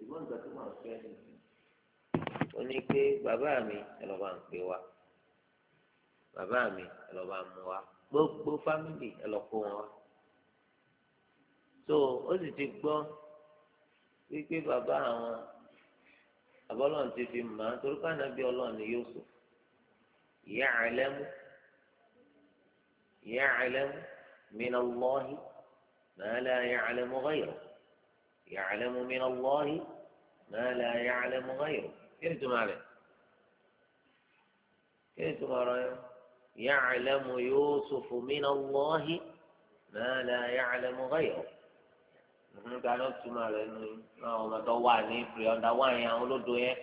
ṣùgbọ́n nǹkan tó máa fẹ́ ni ó ní pé bàbá mi ẹ lọ́ọ́ bá ń pè wá bàbá mi ẹ lọ́ọ́ bá ń mú wá gbogbo fámìlì ẹ lọ́ọ́ kó wọn wá so ó sì ti gbọ́ wípé bàbá àwọn àbọ́lọ́run ti fi mọ̀ án torí káàná bí ọlọ́run ni Yusuf ya'lamu min Allahi ma la ya'lamu ghayruhu ya'lamu min Allahi ma la ya'lamu ghayruhu kí ni túmọ̀ rẹ̀ kí ni túmọ̀ rẹ̀ ya'lamu Yusuf min Allahi ma la ya'lamu ghayruhu. Nígbà náà túmọ̀ rẹ̀ ní àwọn ọmọ tó wà ní ìpìlẹ̀ ọ̀dà wà yẹn àwọn olódo yẹn.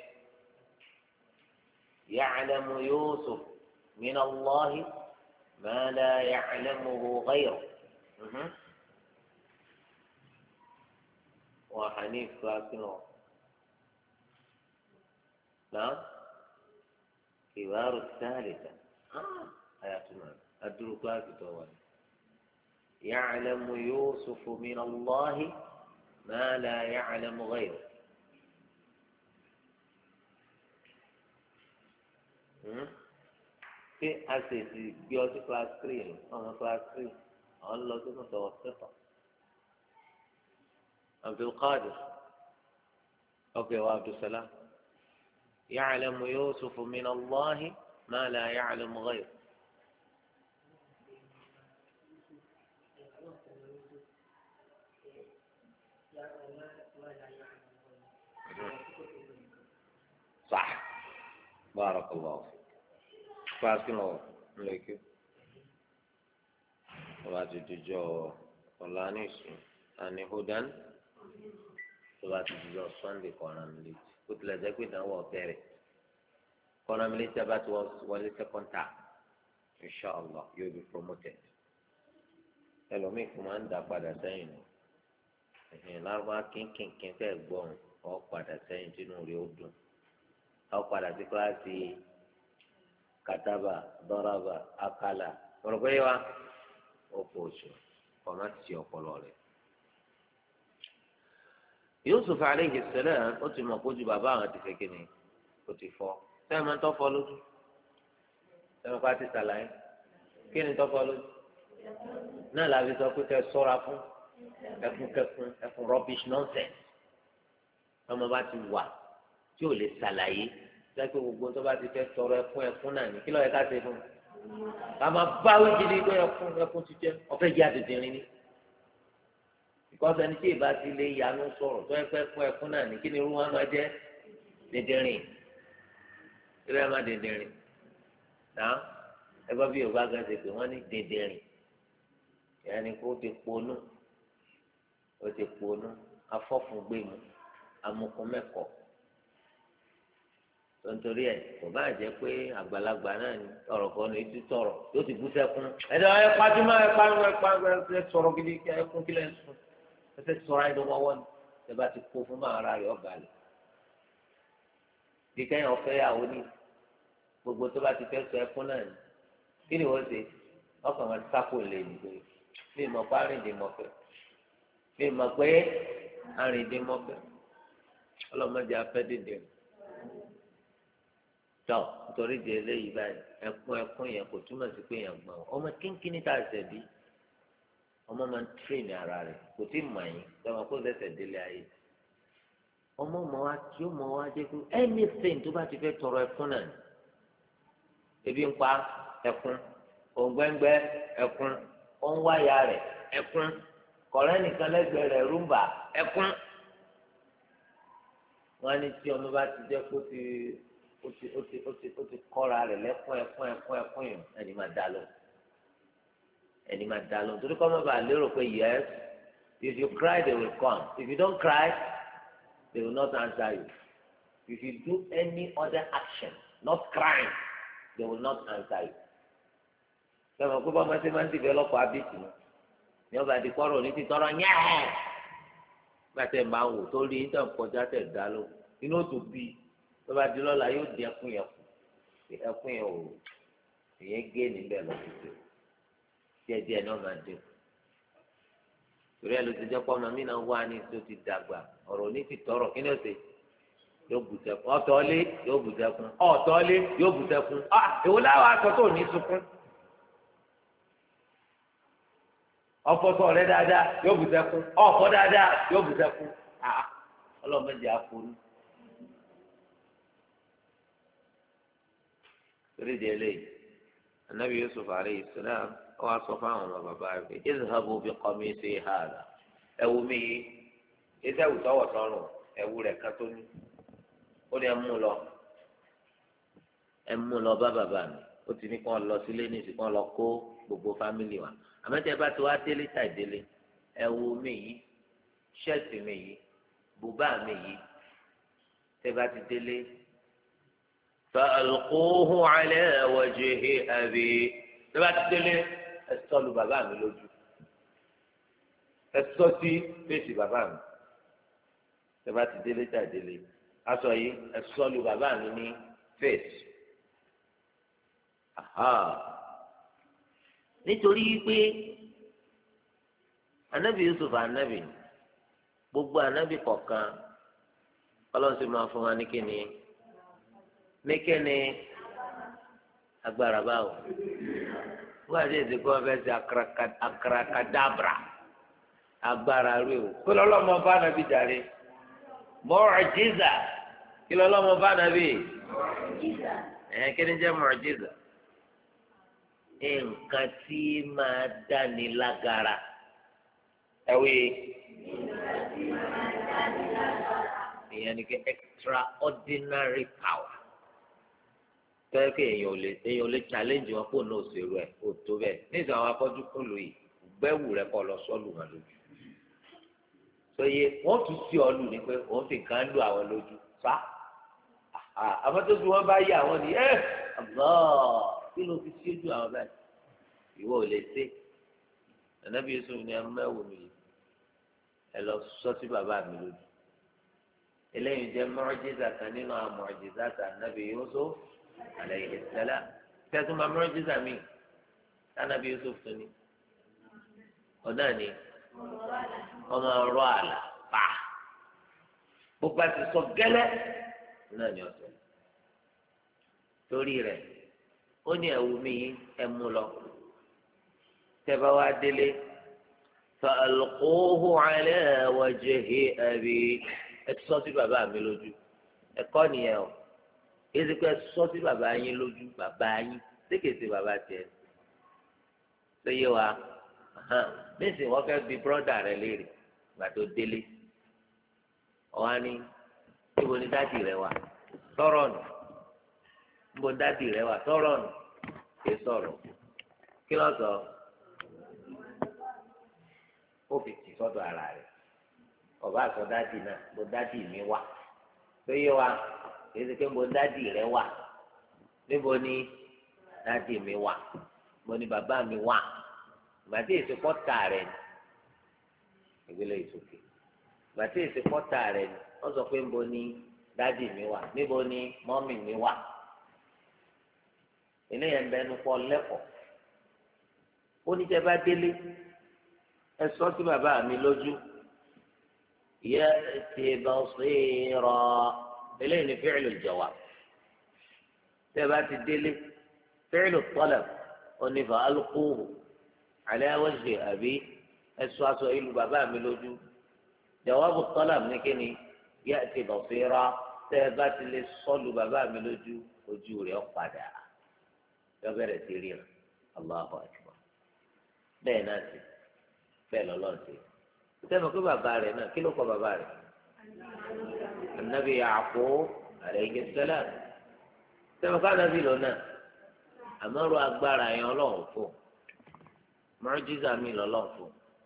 Ya'lamu Yusuf min Allahi ma la ya'lamuhu ghayruhu. Wọ́n hàn ní ìfúrásì náà. Náà ìwárò sáàlìtà. Àyàtúmọ̀ adúrú kíláàsì tó wà ní. يعلم يوسف من الله ما لا يعلم غيره في أساسي بيوتي كلاس 3 أنا كلاس 3 الله متوسطة عبد القادر أوكي وعبد السلام يعلم يوسف من الله ما لا يعلم غيره صح بارك الله فيك فاسكن لك وبعد تجو فلانيس أني هدن وبعد تجو سواندي كونا مليت قلت لذلك هو بيري كونا مليت تبات وليس كونتاك إن شاء الله you'll be promoted ẹlòmíì kò máa ń dà padà sẹ́yìn lárúbá kínkínkín tẹ́ gbọ́n ọ padà sẹ́yìn tínú rẹ̀ ó dùn ọ padà sí kíláàsì kataba dọ́rọ́bà akala ọ̀rọ̀ pé wa ó pò oṣù kọ́má ti ọpọlọ rẹ̀. Yusuf aleyhi salam ó ti mọ̀ kójú bàbá àwọn ti fẹ́ kíni kò ti fọ́ sẹ́yìn máa ń tọ́ fọ́ lójú sẹ́yìn máa ti sàlàyé kíni tọ́ fọ́ lójú náà làbí sọ pé kẹ́ ṣọ́ra fún ẹkún rubbish nonsense ọmọ bá ti wà tí ò lè ṣàlàyé sẹ́kẹ́ gbogbo tó bá ti fẹ́ tọrọ ẹkún náà ní kí lọ́ọ́ yẹ ká ṣe fún un ká máa báwí gidi pé ẹkún ti jẹ́ ọ̀fẹ́ yá dìndín ní ìkọ́sẹ́ ní tí ìbá ti lè yanu sọ̀rọ̀ tó ẹ fẹ́ ẹkún náà ní kí ni irú wọn máa jẹ́ dìndín irú ẹ má dìndín náà ẹgbẹ́ bí yorùbá gan ṣe pé wọ́n ní dìndín yẹn ni kó o ti ponú afọ́fúngbẹ́mu amukun mẹ́kọ̀ọ́ tontorí ẹ̀ kò bá jẹ́ pé àgbàlagbà náà ni ọ̀rọ̀ kan ní etí tọ̀rọ̀ yóò ti bú sẹ́kún ẹ̀dá ẹ̀ pàjùmọ̀ ẹ̀ sọ̀rọ̀ gidi ẹ̀kún kílẹ̀ ń sùn ẹ̀sẹ̀ sọ̀rọ̀ ẹ̀ lọ́wọ́ ni ẹ̀ bá ti kó fún máa ara rẹ̀ ọ̀gá rẹ̀ bí kẹ́yìn ọ̀fẹ́ yàwó ní gbogbo tó bá ti fẹ́ sọ ẹ̀kún náà ni kí ni wọ́n ṣe ọkàn wọn sápò lè nìgbè bí ìmọ̀ pa arìndínmọ̀fẹ́ bí ìmọ̀ pé arìndínmọ̀fẹ́ ọlọ́mọdé afẹ́ dìde tọ́ nítorí di eléyìí báyìí ẹkún yẹn kò túmọ̀ sí pé yẹn gbọ́n ọmọ kínkínní tá a ṣẹ̀ bí ọmọ máa ń tírèèni ara rẹ̀ kò tí ì mọ̀ yín lọ́wọ́ kó ṣẹ̀ṣẹ̀ délé ayé ọmọ wa tí ó mọ wa jẹ́ pé anything tó bá ti fẹ́ tọrọ ẹkún náà ebi ń pa ẹkún òǹgbẹ́ngbẹ́ ẹkún òǹwáyà rẹ̀ ẹkún kọ̀rẹ́ nìkan lẹ́gbẹ̀ẹ́ rẹ̀ rúmbà ẹkún wọn á ní tí ọmọ bá ti jẹ́ kó ti kọ́ra rẹ̀ lẹ́kún ẹkún yìí ẹni máa dá lọ torí kọ́ mọ́ bá lérò pé yes if you cry they will come if you don't cry they will not answer you if you do any other action not crying they will not answer you. sọ̀rọ̀ pé bọ́mọ sí máa ń develop habit ni ní ọba àti kọ́rọ̀ ní ti tọrọ yẹ́ẹ̀ gbàtẹ́ máa wò tó rí nítorí kọjá tẹ̀ dá ló inú tó bí tọ́ba di lọ́la yóò di ẹkún yẹn ò èyàn gé níbẹ̀ lọ títí díẹ̀díẹ̀ náà máa dín torí ẹ ló ti jẹ́ pọ́ ọmọ mi náà wá ní tó ti dàgbà ọ̀rọ̀ ní ti tọrọ kí ni ó ṣe yóò bùtẹ́kùn ọ̀tọ́lé yóò bùtẹ́kùn ọ̀tọ́lé yóò bùtẹ́kùn èwo láwọn aṣọ tó ní sunkún ọ̀fọ̀sọ rẹ dáadáa yóò bùtẹ́kùn ọ̀fọ̀ dáadáa yóò bùtẹ́kùn ọlọ́mọdé àforú torí di eléyìí anabi Yusuf alayhi salam wọ́n á sọ fáwọn ọmọ bàbá rẹ̀ izhabu bi qamisi hadha ẹ̀wù mi yìí ẹsẹ̀ ẹ̀wù tọwọ́ sọ́rùn ẹ̀wù rẹ̀ kan tó ní ó ní ẹ mú lọ bá bàbá mi ó ti ní kí wọ́n lọ sílé ní ìsìnkú wọn lọ kó gbogbo fámìlì wa àmọ́tẹ́ bá ti wá délé tà délé ẹ̀wù mi yìí ṣẹ́ẹ̀tì mi yìí bùbá mi yìí tẹ́ bá ti délé fa'alquhu ala wajhi abi tẹ́ bá ti délé ẹsọ lu bàbá mi lójú ẹsọ sí fèsì bàbá mi tẹ́ bá ti délé tà délé aṣọ yìí ẹsọ lu bàbá mi ní fèsì nítorí pé anabi Yusuf anabi gbogbo anabi kọ̀ọ̀kan Ọlọ́run sì máa fún wa ní kíni agbára báwo wọ́n àti èdè kí wọ́n fẹ́ ṣe akarakadabra agbára rẹ o kí lọ́lọ́mọ bá nàbí jàre mọ́ọ̀jíza kí lọ́lọ́mọ bá nàbí kí ni jẹ́ mọ́ọ̀jíza nǹkan tí máa dáni lágara ẹ̀wí ìyẹn ni kí extraordinary power tẹ́lẹ̀ kí èèyàn ò lè challenge wọn kó náà ṣèrú ẹ̀ kó tó bẹ́ẹ̀ nígbà àwọn afọ́jú kún lóye gbẹ́wù rẹ kọ́ lọ sọ́ọ̀lù wọn lójú sọye wọ́n tún sí ọlù ní pé wọ́n fi kàn lù àwọn lójú fa àmọ́tójú wọn bá yẹ àwọn ni àbọ̀ kí ló fi sí ojú àwọn báyìí ìwọ ò lè ṣe Ànábì Yusuf ni ẹ mẹ́wò mi ẹ lọ sọ sí bàbá mi lójú eléyìí jẹ́ mọ́rọ́jísà kan nínú àwọn mọ́rọ́jísà kan Ànábì Yusuf alayhi salam tẹ́tù máa mọ́rọ́jísà mi Ànábì Yusuf tó ní ọ̀dà ni ọmọ ọ̀rọ̀ àlà pa bó bá ti sọ gẹ́lẹ́ náà ni ọ̀sẹ̀ torí rẹ̀ ó ní ẹ̀wù mi ẹ mú lọ tẹ́bá wá délé fa'alquhu ala wajhi abi ẹ sọ sí bàbá mi lójú ẹ̀kọ́ nìyẹn o èsì pé ẹ sọ sí bàbá yín lójú bàbá yín sékèsè bàbá tiẹ̀ tó yé wa nísìnyí wọ́n fẹ́ bi bírọ́dà rẹ léèrè gbà tó délé ọ̀hán ni níbo ni dádì rẹ wà sọ̀rọ̀ nù níbo ni dádì rẹ wà sọ̀rọ̀ nù kì í sọ̀rọ̀ kí ló sọ ó fi tì sọ́dọ̀ ara rẹ̀ ọba àsọ dádì náà níbo dádì mi wà tó yé wa kì í ṣe pé níbo dádì rẹ wà níbo ni dádì mi wà níbo ni bàbá mi wà gbàtí èsì pọ́tà rẹ̀ ìgbélé ìsòkè gbàtí èsì pọ́tà rẹ̀ wọ́n sọ pé níbo ni dádì mi wà níbo ni mọ́mì mi wà eléyàn bẹ ẹnu pọ̀ lẹ́kọ̀ọ́ ó ní tẹ́ bá délé ẹ sọ sí bàbá mi lójú yẹ ti bá sí rọ eléyìí ni fi'lu al-jawab tẹ́ bá ti délé fi'lu al-talab onífà alquhu ala wajhi abi ẹsọ aṣọ ìlú bàbá mi lójú jawabu talab ní kíni ya'ti basira tẹ ẹ bá ti lè sọlù bàbá mi lójú ojú rẹ̀ ó padà yọ bẹ̀rẹ̀ sí ríran Allahu akbar bẹ́ẹ̀ náà sí bẹ́ẹ̀ lọlọrun sí sẹnu pé bàbá rẹ̀ náà kí ló kọ bàbá rẹ̀ anabi Ya'qub alayhi salam sẹnu ká anabi lọ náà àmọ́rò agbára yẹn ọlọ́run fún mọ́rọ́jísà mi lọ́lọ́run fún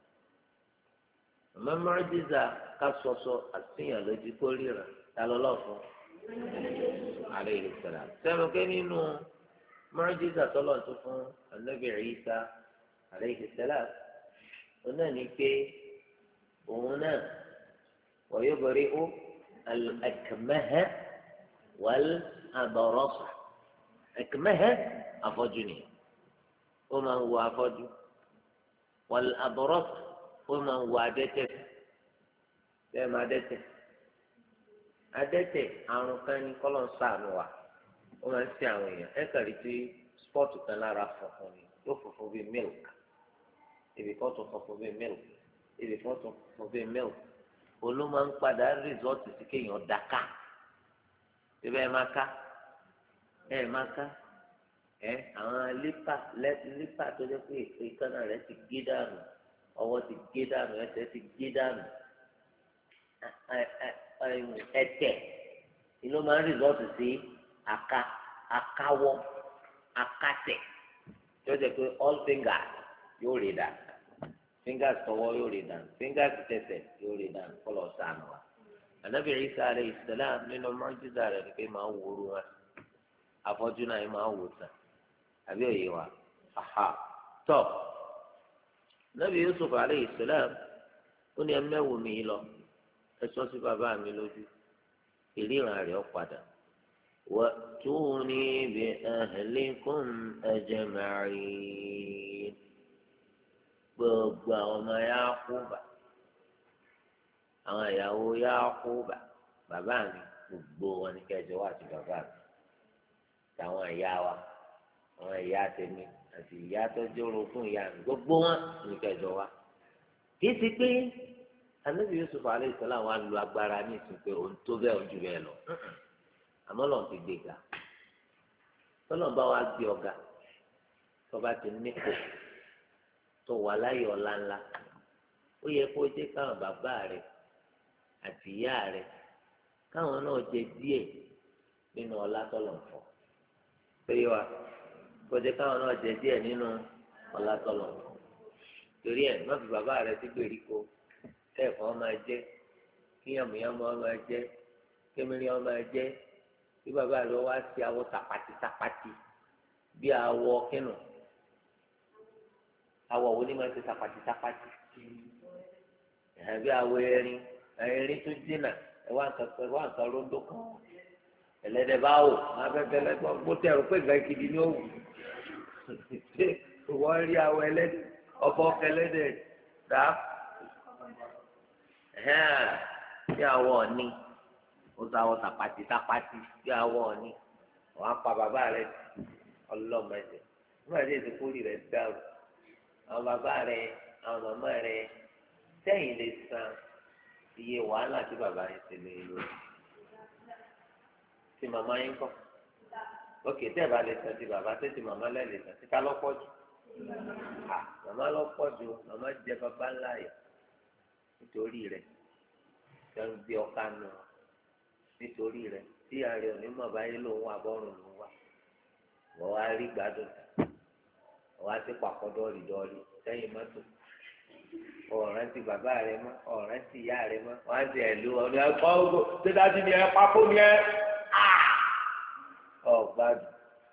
àmọ́ mọ́rọ́jísà ká sọsọ àtìyàn lójú kó ríran ta lọ́lọ́run fún alayhi salam sẹ́nu pé nínú mọ́rọ́jísà tọ́lọ̀ tó fún anabi Isa alayhi salam òun náà ní pé òun náà wa yubri'u al-akmaha wal-abrasa akmaha afọ́jú nìyẹn ó máa ń wo afọ́jú wal-abrasa ó máa ń wo adẹ́tẹ̀ bẹ́ẹ̀ máa adẹ́tẹ̀ àrùn kan ní kọ́lọ̀ ń sàánú wa ó máa ń ṣe àwọn èèyàn ẹ kàrí tí spọ́ọ̀tù kan lára funfun ni yóò funfun bíi milk ibì kan tún funfun bíi milk ibì kan tún funfun bíi milk olú máa ń padà rìsọ́ọ̀tì sí kéèyàn dáká síbẹ̀ ẹ máa ká àwọn lípà tó jẹ́ pé ìkànnà rẹ̀ ti gé dànù ọwọ́ ti gé dànù ẹsẹ̀ ti gé dànù ẹ̀tẹ̀ ìlú máa ń rìsọ́ọ̀tì sí akáwọ́ akátẹ̀ tó jẹ́ pé all fingers yóò rí dànù fingers tọwọ́ yóò rí dànù fingers tẹsẹ̀ yóò rí dànù kọ́lọ̀ sànù wa. Ànábì Ìsá alayhi salam nínú mọ́jísà rẹ̀ ni pé máa ń wúru wọn afọ́jú náà yìí máa ń wò sàn àbí òye wa tọ́ Ànábì Yusuf alayhi salam ó ní ẹmẹ́wò mi lọ ẹ sọ sí bàbá mi lójú ìríran rẹ̀ ó padà wa'tuni bi ahlikum ajma'in gbogbo àwọn ọmọ Yakuba àwọn ìyàwó Yakuba bàbá mi gbogbo wọn ní kẹjọ wà sí bàbá mi táwọn ìyá wa àwọn ìyá tèmi àti ìyá tó jóró fún ìyá mi gbogbo wọn ní kẹjọ wa kì í ti pé Ànábì Yusuf alayhi salam wà lu agbára ní ìsìn pé òun tó bẹ́ẹ̀ ojú bẹ́ẹ̀ lọ àmọ́ lọ́n ti gbé ga tọ́lọ́ bá wa gbé ọ̀gá tó bá ti nípò tó wà láyé ọ̀la ńlá ó yẹ kó jẹ́ káwọn bàbá rẹ̀ àti ìyá rẹ̀ káwọn náà jẹ díẹ̀ nínú ọlá tọ́lọ̀ ń fọ́ péye wa kó jẹ́ káwọn náà jẹ díẹ̀ nínú ọlá tọ́lọ̀ ń fọ́ torí ẹ̀ má fi bàbá rẹ̀ sí gbèríko kẹ́ẹ̀fọ́ máa jẹ́ kí yàmùyàmù máa jẹ́ kémìrì máa jẹ́ bí bàbá rẹ̀ wá sí awọ tapati bí awọ kínú awọ wo ni máa ṣe tapati bí awọ erin tó dínà ẹ wá nǹkan rondo kan ẹlẹ́dẹ̀ bá wò máa fẹfẹ lẹgbọn gbótẹ rò pé nǹkan gidi ni ó wù wọ́n rí awọ ẹlẹ́dẹ̀ ọbọ ẹlẹ́dẹ̀ dá bí awọ ọ̀ni ó sọ awọ tapati bí awọ ọ̀ni wọ́n á pa bàbá rẹ̀ ọlọ́mọdé nígbà tí èsì kúrì rẹ̀ dàrú àwọn bàbá rẹ̀ àwọn màmá rẹ̀ sẹ́yìn lè san iye wàhálà tí bàbá yẹn ti lè lò tí màmá yín kọ́ ókè tẹ́ ẹ̀ bá lè san ti bàbá tẹ́ ti màmá lẹ́ lè san títa lọ́pọ̀ jù màmá lọ́pọ̀ jù màmá jẹ bàbá ńlá yẹ nítorí rẹ̀ jẹun bí ọkà nù nítorí rẹ̀ tí ààrẹ onímọ̀ báyìí lòun wà bọ́ọ̀rùn lòun wà wọ́n wá rí gbádùn wọ́n á ti pàkọ́ dọ́ọ̀lì sẹ́yìn mọ́tò ọ̀ràn ti bàbá rẹ mọ́ ọ̀ràn ti ìyá rẹ mọ́ wọ́n á ti ẹ̀lú ọ̀nà ẹ̀kọ́ ọ̀gbọ́n tó dájú ni ẹ pápó ni ẹ ọ̀gbádùn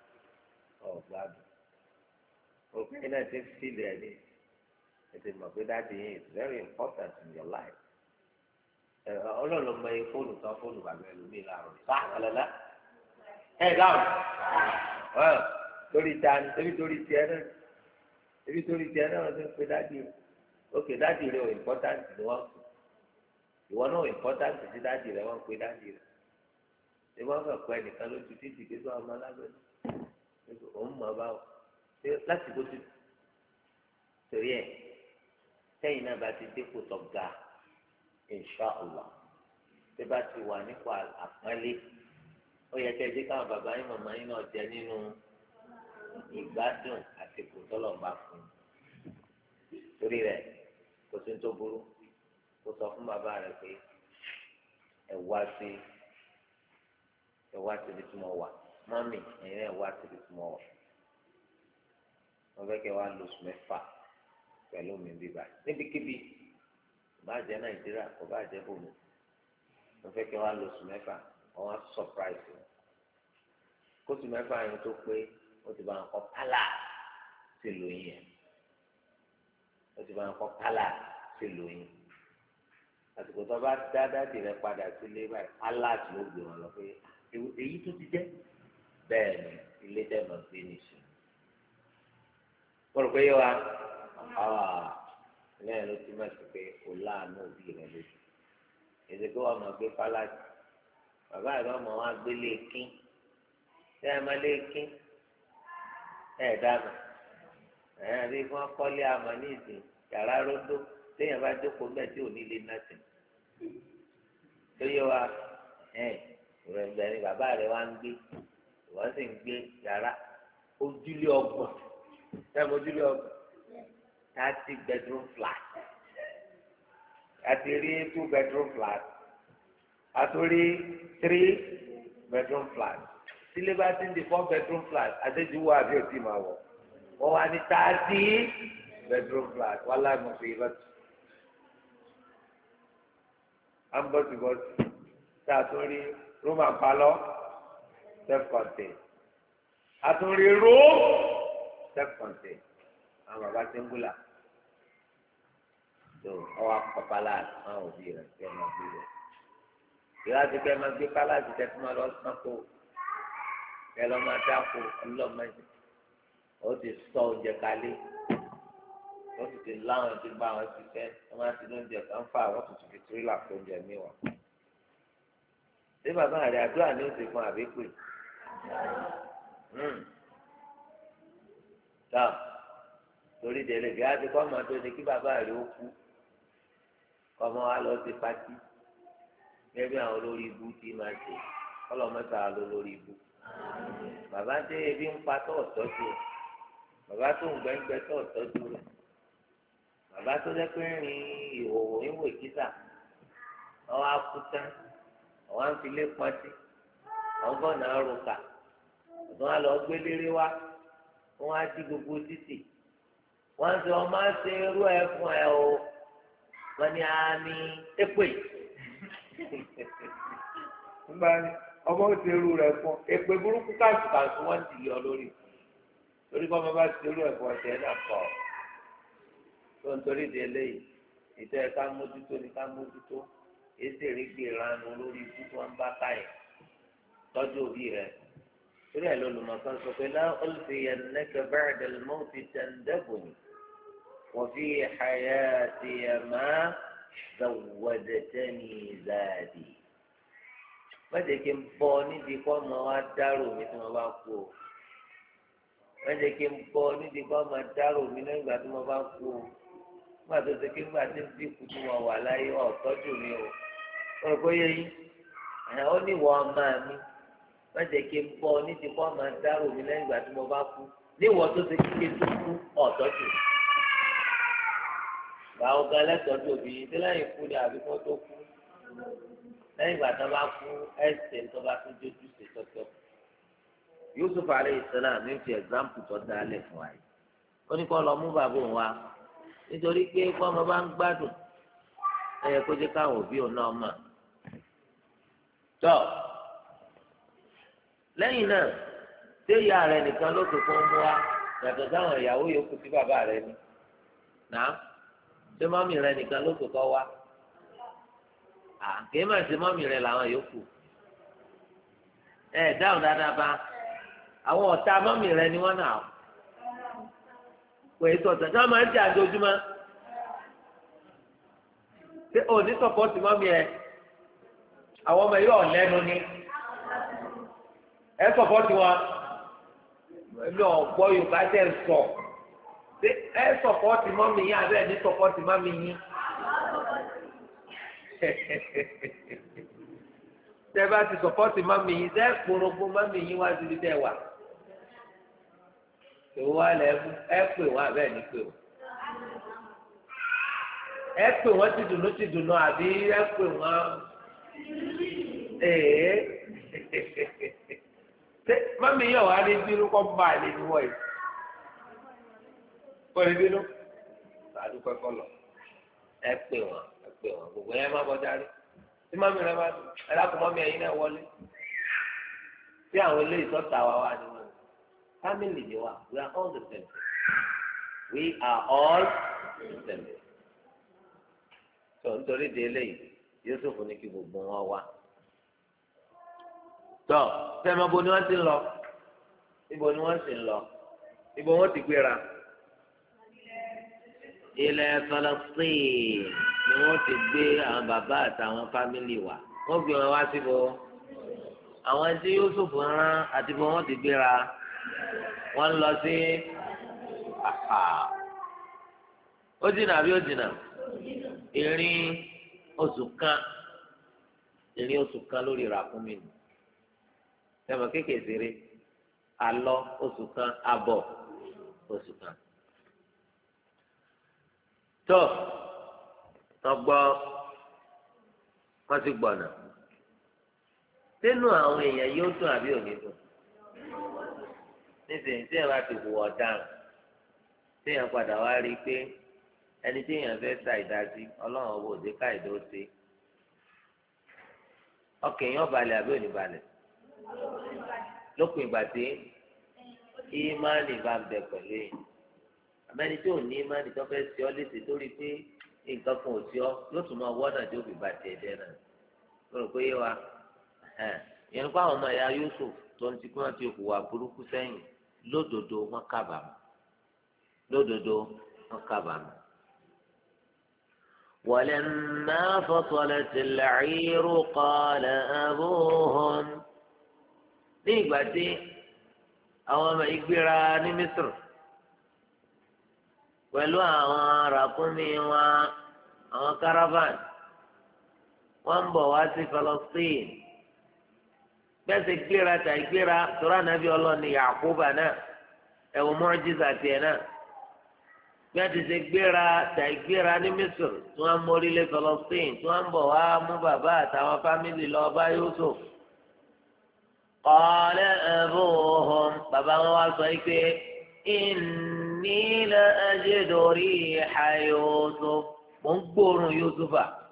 òpin náà ti fílẹ̀ ẹ̀ ní ètò ìmọ̀ pé dájú yẹn is very important in your life ọlọ́run mọ iye fóònù tán fóònù bàbá ẹlòmíì láàrọ̀ bá àlọ́lá ẹ̀ dáhùn torí ta ni torí tiẹ̀ náà wọ́n ti ń pe dájú rẹ̀ ok dáàdi rẹ ò important ni wọn kù ìwọ náà ò important sí dáàdi rẹ wọn pe dáàdi rẹ ṣé wọn kàn pé ẹnìkan lójú títì pé sọ ọmọ alágbẹ̀dẹ òun mọ̀ báwo ṣé láti bó ti torí ẹ sẹ́yìn náà bá ti dépò tó ga inshàlá tó bá ti wà nípa àpọ́nlé ó yẹ kẹ́ ẹ jẹ́ káwọn bàbá yín màmá yín náà jẹ nínú ìgbádùn àti kò tọ́lọ̀ ń bá fún un torí rẹ kò sí tó burú kó sọ fún bàbá rẹ pé ẹ wá síbi tí mo wà mọ́mì ẹ̀yin náà wá síbi tí mo wà wọ́n fẹ́ kẹ́ wá lóṣù mẹ́fà pẹ̀lú mi bíbá níbikíbi kò bá jẹ́ Nàìjíríà kò bá jẹ́ bòmí wọ́n fẹ́ kẹ́ wá lóṣù mẹ́fà wọ́n wá surprise wọn kóṣù mẹ́fà yẹn tó pé ó ti bá wọn kọ́ pálá sí lóyún yẹn ó ti máa kọ́ pálá sí lóyún àsìkò tó bá dá dáàdì rẹ padà sílé báyìí pálá tí ó gbé wọn lọ pé èyí tó ti jẹ́ bẹ́ẹ̀ ni ilé jẹ́ mọ̀ sí nìṣó. mo rò pé yé wa lẹ́yìn ló ti máa ti pé kò láàánú òbí rẹ̀ lójú èdè pé wọ́n máa gbé pálásì bàbá rẹ̀ ọmọ wọn gbé léèkín ṣé ẹ máa léèkín ẹ̀ dáná ẹ̀ rí fún ọkọ́lé àmọ́ ní ìsìn yàrá ródó téèyàn bá jókòó bẹ́ẹ̀ tí ò ní lè ná sí tó yẹ wa ìrẹ̀lẹ̀ ni bàbá rẹ̀ wá ń gbé wọ́n sì ń gbé yàrá ojúlé ọgbọ̀n sẹ́mu ojúlé ọgbọ̀n 30 bedroom flat àti rí 2 bedroom flat àti rí 3 bedroom flat sílé bá ti ń di 4 bedroom flat àtẹ̀jú wo àbí òtí máa wọ̀ wọ́n wá ní 30 bedroom flat wọ́n láì mọ̀ sí ibà tó à ń bọ́sibọ́sì tá a tún rí room and parlour self-contained a tún rí room self-contained àwọn bàbá singular tó ọwọ́ akọ̀pálá àwọn òbí rẹ̀ kẹ́ ẹ̀ máa gbé rẹ̀ ìyá ti kẹ́ ẹ̀ máa gbé pálá ti kẹ́ ẹ̀ máa lọ sọ́kò kẹ́ ẹ̀ lọ́ máa dáko ọlọ́mọdé ó ti sọ oúnjẹ kalẹ̀ ó sì ti láwọn ti bá wọn ṣiṣẹ́ wọ́n máa ti lóúnjẹ kan fà wọ́n tuntun fi tírélà fún oúnjẹ míwà ṣé bàbá rẹ̀ àdúrà ní oṣù fún àbíkú tá torí délé bí a ti kọ́ ọmọ tó ní kí bàbá rẹ̀ ó kú ọmọ wa lọ sí pátí gẹ́gẹ́ bí àwọn olórí ibú ti máa ṣe ọlọ́mọta ló lórí ibú bàbá tẹ ebi ń pa tó ọ̀tọ́jú bàbá tó ń gbẹ́ngbẹ́ tó ọ̀tọ́jú rẹ̀ bàbá tó jẹ́ pé rìn ìhòòhò ìwò ìkísà ọwọ́ akúta ọwọ́ àǹfilé pọ́ntì ọgọ́nà àrùkà ọ̀dọ́ wa lọ gbé léré wá wọ́n á di gbogbo títì wọ́n sọ ọmọ ṣe irú ẹ fún ẹ o wọ́n ní àmì èpè nígbà ọmọ ṣe irú rẹ fún èpè burúkú káàtùkàtù wọ́n ti lé ọ lórí torí kọ́ ọmọ bá ṣe irú ẹ fún ọ̀sẹ̀ náà kọ́ tó ń torí di eléyìí ìtọ́ ẹ ká mójútó ní ká mójútó èsì èrègbè ìranu lórí ikú tí wọ́n bá káyọ̀ tọ́jú òbí rẹ̀ torí ẹ̀ lọ́lùmọ̀kan sọ pé láwọn olùfẹ̀yẹ̀nẹ́kẹ̀ ba'da al-mawti tandabuni wa fi hayati ma zawwadatani zadi. mẹ́jẹ̀ kí n bọ́ nídìí kọ́ ọmọ wa dárò mi tí wọ́n bá kú o mẹ́jẹ̀ kí n bọ́ nídìí kọ́ ọmọ dárò mi lẹ́yìn ìgbà tí wọ́n bá kú o nígbà tó ṣe kí nígbà tí ń bí kú tí wọ́n wà láyé ọ̀tọ́jú mi o ó rò pé yẹ yín ó ní ìwọ ọmọ mi wọ́n jẹ́ kí n bọ́ nídìí kọ́ máa dárò mi lẹ́yìn ìgbà tí mo bá kú níwọ̀n tó ṣe kíkẹ́ tó kú ọ̀tọ́jú. báwo gan lẹ́tọ̀ọ́jú obìnrin tí lẹ́yìn kú ni àbí kó tó kú lẹ́yìn ìgbà tó bá kú ẹ̀sẹ̀ tó bá tún jójú ṣe tọ́tọ́. Yusuf alayhi salam ní fi ẹ̀gbáǹpù tó dálẹ̀ fún wa yìí ó ní kó lọ mú bàbá òun wá nítorí pé kó ọmọ bá ń gbádùn ẹ yẹ kó jẹ́ káwọn òbí òun náà mọ̀. tọ́ lẹ́yìn náà ṣé ìyá rẹ nìkan ló tó fún mú wa yàtọ̀ sáwọn ìyàwó yòókù sí bàbá rẹ ni náà ṣé mọ́mì rẹ nìkan ló tó kọ́ wá kìí má ṣe mọ́mì rẹ làwọn yòókù dáhùn dáadáa bá àwọn ọ̀tá mọ́mì rẹ ni wọ́n náà pé ètò ọ̀tá tí wọ́n máa ń jẹ́ àjọjúmọ́ ṣé òní sọ̀pọ̀tì mọ́mì ẹ àwọn ọmọ yóò lẹ́nu ni. ẹ sọpọ́tì wọn lọ gbọ́ yorùbá tẹ̀ sọ ẹ sọpọ́tì mọ́mì yín abẹ́ ní sọpọ́tì mọ́mì yín tẹ bá ti sọpọ́tì mọ́mì yín tẹ kpọ̀rọ̀gbọ̀ mọ́mì yín wá síbi tẹ wà èwo wà lẹ ẹ pè wọn abẹ́ ní pè wọn ẹ pè wọn ti dùnú àbí ẹ pè wọn mami yóò wá ní bínú kọ́ bá a lè ní wọ̀ yìí kọ́ ní bínú àdúgbò ẹ̀kọ́ lọ ẹ pè wọ́n gbogbo yẹn má bọ́ dárí tí mami rẹ bá ẹ lákòó mami ẹ̀yin náà wọlé tí àwọn eléyìí sọ́ta wa wá ní wọn family ni wa we are all the same we are all the same so nítorí di eléyìí Yusuf ní kí gbogbo wọn wá. tọ fẹmọ bo ni wọn ti ń lọ ibo ni wọn sì ń lọ ibo wọn ti gbéra ilẹ̀ Palestine ni wọ́n ti gbé àwọn bàbá àtàwọn fámìlì wa wọ́n gbé wọn wá síbò àwọn tí Yusuf rán àti bó wọ́n ti gbéra wọ́n lọ sí ó dínà àbí ó dínà ìrìn oṣù kan lórí ràkúnmí ni tẹmọ kékeré ṣeré alọ oṣù kan abọ̀ oṣù kan tó tọgbọ wọn ti gbọnà sínú àwọn èèyàn yóò dùn àbí òní dùn nísìnyí tí ẹ bá ti hùwà ọ̀daràn tí èèyàn padà wá rí i pé ẹni tí èèyàn fẹ́ sa ìdásí ọlọ́run ọba òde ká ìdó ṣe ọkàn èèyàn balẹ̀ àbí òní balẹ̀ lópin ìgbà tí ìmánì bá ń bẹ pẹ̀lú èèyàn àmẹ́ni tí ò ní ìmánì tó fẹ́ ṣe ọ́ léṣe lórí pé nǹkan kan ò sí ọ yóò tún máa wọ́nà tí ó fi bá tiẹ̀ jẹ́ náà ó rò pé yé wa ìyẹn nípa àwọn ọmọ ẹ̀yà Yusuf tó ń ti kí wọ́n ti hùwà burúkú sẹ́yìn lódodo wọ́n kábàámọ̀ lódodo wọ́n kábàámọ̀. ولما فصلت العير قال أبوهم ní ìgbà tí àwọn ọmọ ìgbéra ní Misr pẹ̀lú àwọn ràkúnmí wọn àwọn caravan wọ́n ń bọ̀ wá sí Palestine bẹ́ẹ̀ sì gbéra tà ìgbéra tóra nàbí ọlọ́ọ̀ni Yakuba náà ẹ̀wọ̀n mọ́jísà tiẹ̀ náà bẹ́ẹ̀ ti ṣe gbéra tà ìgbéra ní Misr tí wọ́n ń mórí lé Palestine tí wọ́n ń bọ̀ wá mú bàbá àtàwọn fámìlì lọ bá Yusuf. قال أبوهم بابا وصيك إني لأجد ريح يوسف منقور يوسف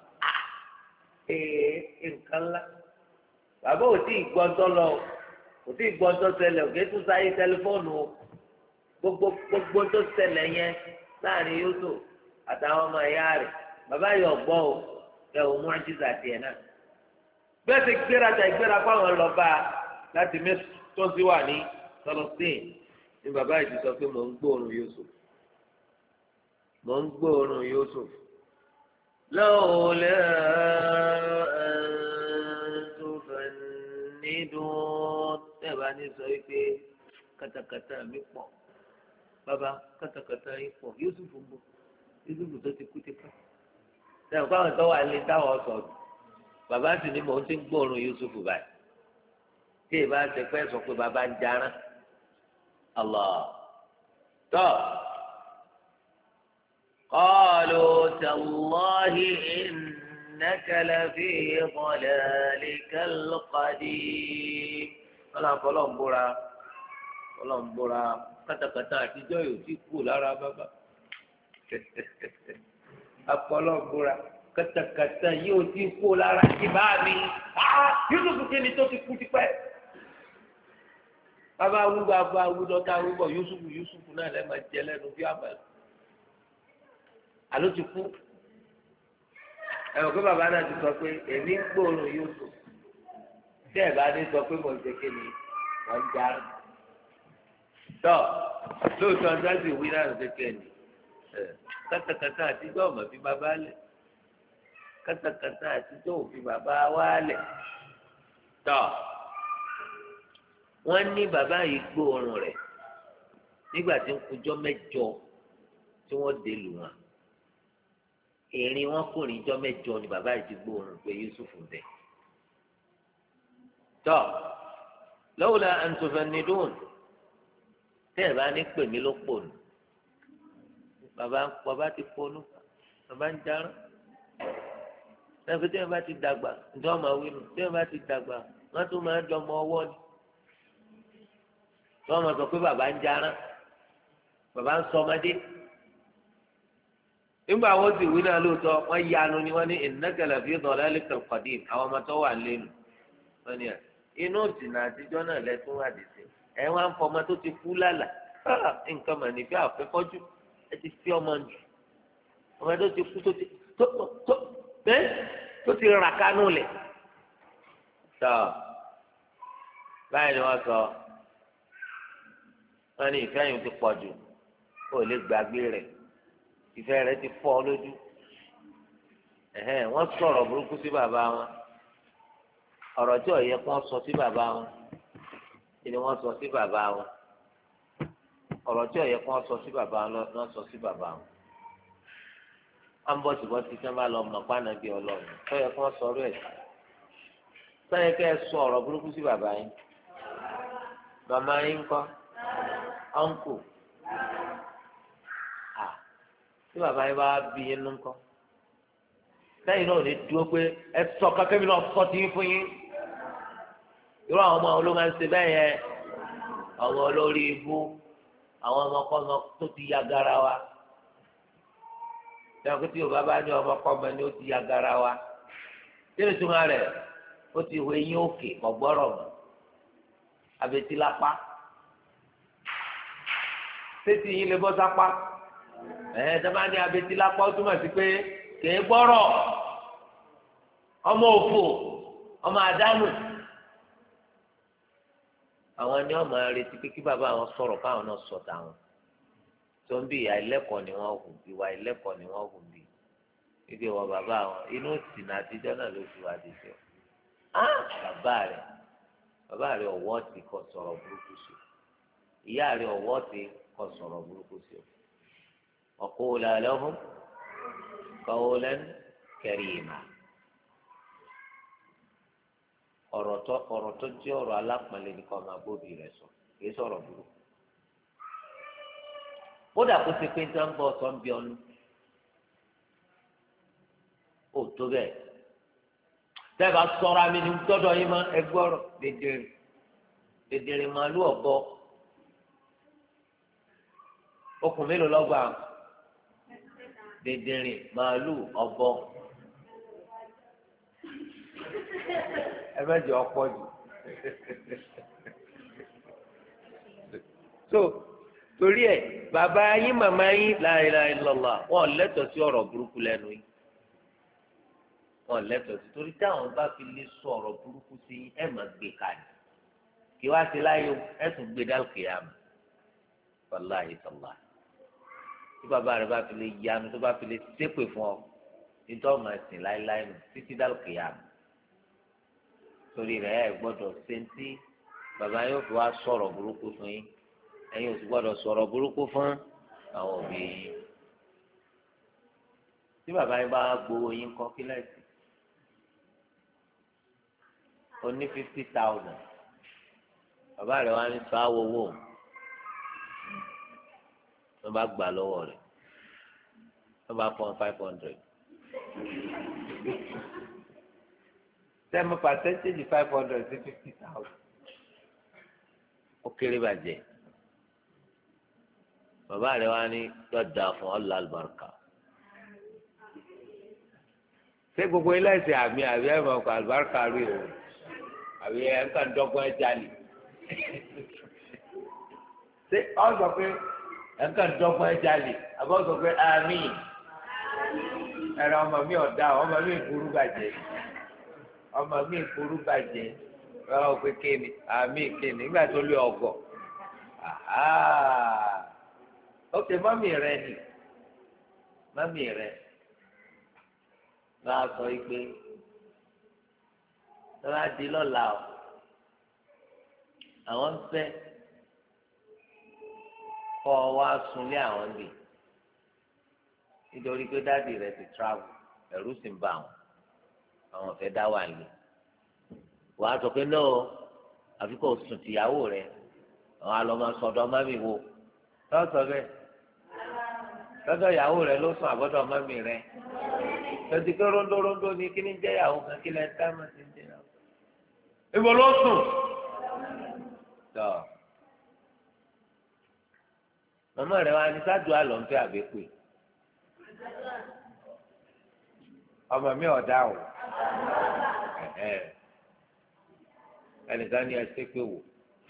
nǹkan ńlá bàbá ò tí ì gbọ́ntọ́ lọ ò tí ì gbọ́ntọ́ ṣẹlẹ̀ òkè tún sáyé tẹlifóònù gbogbo tó ṣẹlẹ̀ yẹn láàrin Yusuf àtàwọn ọmọ ẹ̀yà rẹ̀ bàbá yọ̀ gbọ́ ò ẹ̀ ò mú àjíṣà tiẹ̀ náà bẹ́ẹ̀ ti gbéra jà ìgbéra fáwọn lọ bá a láti mẹ́sì tó sì wà ní Palestine ní bàbá yìí ti sọ pé mò ń gbóòórùn Yusuf lọ́wọ́lẹ́ ẹ̀ẹ́dùfẹ̀nídùn tẹ̀bá ní sọ pé kàtàkàtà mi pọ̀ bàbá kàtàkàtà yìí pọ̀ Yusuf ń bọ̀ Yusuf tó ti kú ti ká sẹ́yìn fáwọn tó wà ní táwọn sọ̀rọ̀ bàbá sì ní mò ń ti gbóòórùn Yusuf báyìí. tí ìbá ti pẹ́ sọ pé bàbá ń jarán Allah tó qalu tallahi innaka lafi dalalikal qadim ọlọ́mbúra kátàkátà àtijọ́ yóò ti kú lára bàbá akọlọ́mbúra kátàkátà yóò ti kú lára ìbá mi yóò tó kí ni tó ti kú tipẹ́. bàbá awú dọ́tà awúbọ̀ Yusufu náà lẹ́ẹ̀ máa jẹ lẹ́nu bí àbẹ̀lẹ̀ àló ti kú ẹ̀rọ pé bàbá náà ti sọ pé èmi ń gbóòórùn Yusuf tí ẹ̀ bá ní sọ pé mo ń ṣe kí ni wọ́n ń já tọ́ lóòótọ́ ọ̀dájú ìwé náà ń ṣe kí ni kátàkátà àtijọ́ ọ̀mọ̀ fi bàbá lẹ̀ kátàkátà àtijọ́ òfin bàbá wá lẹ̀ tọ́. wọ́n ní bàbá yìí gbóòórùn rẹ̀ nígbà tí ń kujọ́ mẹ́jọ tí wọ́n dé lù wọn ìrìn wọn kò ní jọ́ mẹ́jọ ni bàbá yìí ti gbóòórùn pé Yusuf ń bẹ. tọ́ lawla an tufannidun tẹ́ ẹ̀ bá ní pè mí ló pò nù bàbá ti ponú bàbá ń jarán ẹ̀fọ́ tí wọ́n bá ti dàgbà ǹjẹ́ wọ́n máa wí nù tí wọ́n bá ti dàgbà wọ́n tún máa ń dọmọ ọwọ́ ni tí wọ́n máa sọ pé bàbá ń jarán bàbá ń sọ ọmọdé nígbà wọn sì wí náà lóòótọ́ wọ́n yanu ni wọ́n ní innaka lafi dalalikal qadim àwọn ọmọ tó wà lẹ́nu wọ́n ní inú ìdìnnà àtijọ́ náà lẹ́tún wà dé sí ẹ̀ wọ́n á ń fọ ọmọ tó ti kú lálà nǹkan mà ní bí àfẹ́fọ́jú ẹ ti fi ọmọ jù ọmọ tó ti kú tó ti rà kánú lẹ̀ tọ́ báyìí ni wọ́n sọ wọ́n ní ìfẹ́ yìí ti pọ̀ jù ó lè gbàgbé rẹ̀ ìfẹ́ rẹ̀ ti fọ́ lójú wọ́n sọ̀rọ̀ burúkú sí bàbá wọn ọ̀rọ̀ tí ó yẹ kó sọ sí bàbá wọn ni wọ́n sọ sí bàbá wọn ọ̀rọ̀ tí ó yẹ kó sọ sí bàbá wọn lọ́ sọ sí bàbá wọn à ń bọ̀ síbọ̀ tí sẹ́ń bá lọ mọ̀ pàánà bí ọlọ́run tó yẹ kó sọ̀rọ̀ ẹ̀ sẹ́yìn kẹ́ ẹ sọ ọ̀rọ̀ burúkú sí bàbá yín màmá yín kọ́ ọ̀nkù tí bàbá yín bá bí yín nú kọ́ sẹ́yìn náà ní dúró pé ẹ sọ kákẹ́mi náà sọ tí fún yín irú àwọn ọmọ olóńgbò máa ń ṣe bẹ́ẹ̀ yẹn àwọn olórí ibú àwọn ọmọkọ́mọ tó ti ya gara wa sẹ́yìn kó tí yorùbá bá ní ọmọkọ́mọ ni ó ti ya gara wa kí ni túmọ̀ rẹ̀ ó ti hu eyín òkè ọ̀gbọ́rọ̀ mọ́ abẹ́tí lápá sétí yín lè bọ́ sápá dábàá ní abẹ́tí lápá ó túmọ̀ sí pé kèé gbọ́rọ̀ ọmọ òfò ọmọ àdánù àwọn ni wọn máa retí pé kí bàbá àwọn sọ̀rọ̀ káwọn náà sọ táwọn tó ń bí ìyá ẹlẹ́kọ̀ọ́ ni wọ́n hù ìwà ẹlẹ́kọ̀ọ́ ni wọ́n hù bí ibi ìwọ bàbá àwọn inú ìsìn àtijọ́ náà ló fi wá dìde bàbá rẹ̀ ọwọ́ ti kọ sọ̀rọ̀ burúkú sí ìyá rẹ̀ ọwọ́ ti kọ sọ̀rọ̀ burúkú sí ọ̀kọ́wọ́lá lọ́hùn qawlan karima ọ̀rọ̀ tó jẹ́ ọ̀rọ̀ alápọ̀nlé ní kó máa bóbi rẹ̀ sọ kì í sọ̀rọ̀ burúkú kódà kó ṣe pé ń tán bọ́ sọ ń bí ọ́nú ó tó bẹ́ẹ̀ tẹ́ẹ̀bà sọ̀rọ̀ àmì ní tọ́dọ̀ yín máa ẹgbọ́rọ̀ dèdèrè màálù ọ̀bọ okùn mélòó lọ́gbà dèdèrè màálù ọ̀bọ ẹ mẹ́jọ ọ̀pọ̀ jù so torí ẹ bàbá yín màmá yín la ilaha illallah wọn lẹ́tọ̀ọ́ sí ọ̀rọ̀ burúkú lẹ́nu yín wọn lẹ́tọ̀ọ́ sí torí táwọn bá fi lè sọ ọ̀rọ̀ burúkú sí ẹ máa gbé kalẹ̀ kí wá sí láyé ẹ tún gbé dálùkì yá mi wàláhì tàláhì tí bàbá rẹ bá fi lè yanu tó bá fi lè ṣépè fún ọ nítorí ọmọ ẹsìn láéláé nù títí dálùkì yá mi torí rẹ ẹ gbọ́dọ̀ sẹńtì bàbá yóò fi wá sọ̀rọ̀ burúkú fún yín ẹ̀yin ò sì gbọ́dọ̀ sọ̀rọ̀ burúkú fún àwọn òbí yín tí bàbá yín bá gbowó yín kọ kí lẹsìn ó ní 50,000 bàbá rẹ̀ wá ní sọ àwòwò wọ́n bá gbà lọ́wọ́ rẹ̀ wọ́n bá fọ́n 500 7% 500 sí 50,000 ó kéré bàjẹ́ bàbá rẹ̀ wá ní yọ̀dà fún ọ̀là àlùbáríkà ṣé gbogbo ilé ẹ̀sìn àmì àbí ẹ̀mọ̀ ọkọ̀ àlùbáríkà rí o àbí ẹ̀ka dọ́gbọ́n ẹja lè ṣé ọ sọ pé ẹ̀ka dọ́gbọ́n ẹja lè àbọ̀ sọ pé àmì ẹ̀rọ ọmọ mi ọ̀dà ọmọ mi ìburú bàjẹ́ ọmọ mi ìburú bàjẹ́ ọ pé kéènì àmì kéènì nígbà tó lé ọgọ ok mọ́mì rẹ ni mọ́mì rẹ bá a sọ pé lọ́la di lọ́la o àwọn ń fẹ́ kọ́ ọ wá sunlé àwọn bì nítorí pé dáàdi rẹ ti travel ẹ̀rù sì ń bà àwọn ọ̀fẹ́ dá wà lé wàá sọ pé náà àfi kò sùn tìyàwó rẹ àwọn àlọ́mọ sọ̀dọ̀ mọ́mì wo lọ́sọ̀ bẹ́ẹ̀ lọ́dọ̀ ìyàwó rẹ ló sùn àbọ̀dọ̀ mọ́mì rẹ lọ́sí pé rondórondó ni kí ni jẹ́ ìyàwó kan kí lẹ́ẹ̀ tá má ti ń jẹ́ ìyàwó. ibo ló sùn. tọ́ màmá rẹ wá ní sáájú àlọ́ ń fẹ́ àbẹ́pẹ́ ọmọ mi ọ̀dà o ẹnìkan ní ẹsẹ̀ pé wò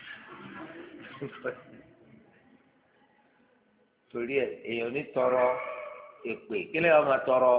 torí ẹ èèyàn ní tọrọ èpè kílẹ̀ ọmọ tọrọ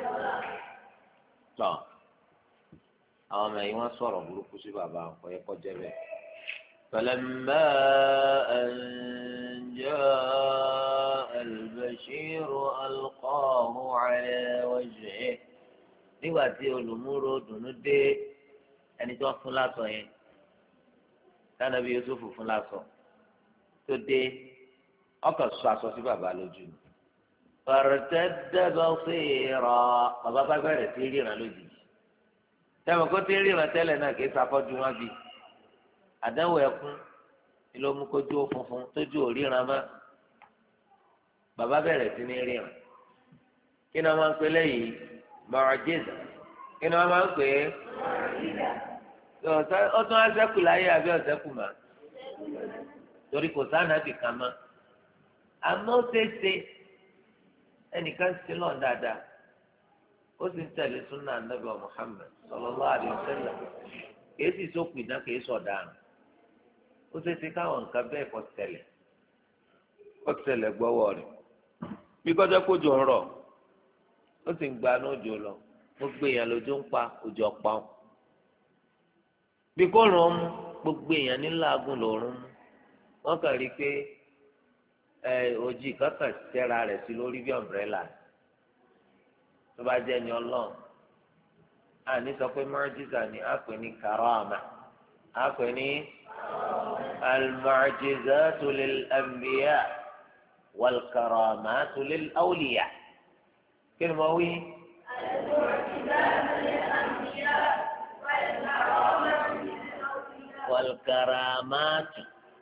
tọ àwọn ọmọ yìí wọ́n sọ̀rọ̀ burúkú sí bàbá ọkọ yẹ kọjá bẹ́ẹ̀ فلما أن جاء البشير البشير ألقاه على وجهه nígbà tí olùmúrò dùnú dé ẹni tó fún lásọ yẹn tánàbí Yusufu fún lásọ tó dé ọkàn sọ aṣọ sí bàbá lójú ni fàrẹ̀tẹ́dẹ́gbẹ́ sí ìrọ̀ bàbá bá bẹ̀rẹ̀ sí ríran lójijì tẹ́wọ̀n kó tí ríran tẹ́lẹ̀ náà kì í safọ́jú wọn bí àdánwò ẹkún ni ló mú kójú ó funfun tójú ò ríran mọ́ bàbá bẹ̀rẹ̀ sí ní ríran kí ni wọ́n máa ń pè lẹ́yìn mọ̀ọ́jísà kí ni wọ́n máa ń pè é ó tún á sẹ́kù láyé àbí ọ̀sẹ́kù mà torí kò sáà bì kan mọ́ àmọ́ ṣeéṣe ẹnìkan ti lọ́n dáadáa ó sì ń tẹ̀lé súnà nàbì Muhammad sallallahu alaihi wasallam kìí sì sókùn ìdá kìí sọ̀daràn ó ṣeéṣe káwọn nǹkan bẹ́ẹ̀ kọ́ tẹ̀lẹ̀ gbọ́wọ́ rẹ̀ bí kọjá kójú ń rọ̀ ó sì ń gba lójó lọ gbogbo èèyàn lójú ń pa òjò pa ọ́ bí kò rán mú gbogbo èèyàn níláàgùn lòórùn mú wọ́n kàn rí i pé òjì kankan tẹ́ra rẹ̀ sí lórí bí ọ̀mbrẹ́là tó bá jẹ́ ní ọlọ́run àní sọ pé mọ́jísà ni á pè ní karama á pè ní al-mu'jizatu lil-anbiya wal-karamatu lil-awliya kí ni mo wí. wal-karamatu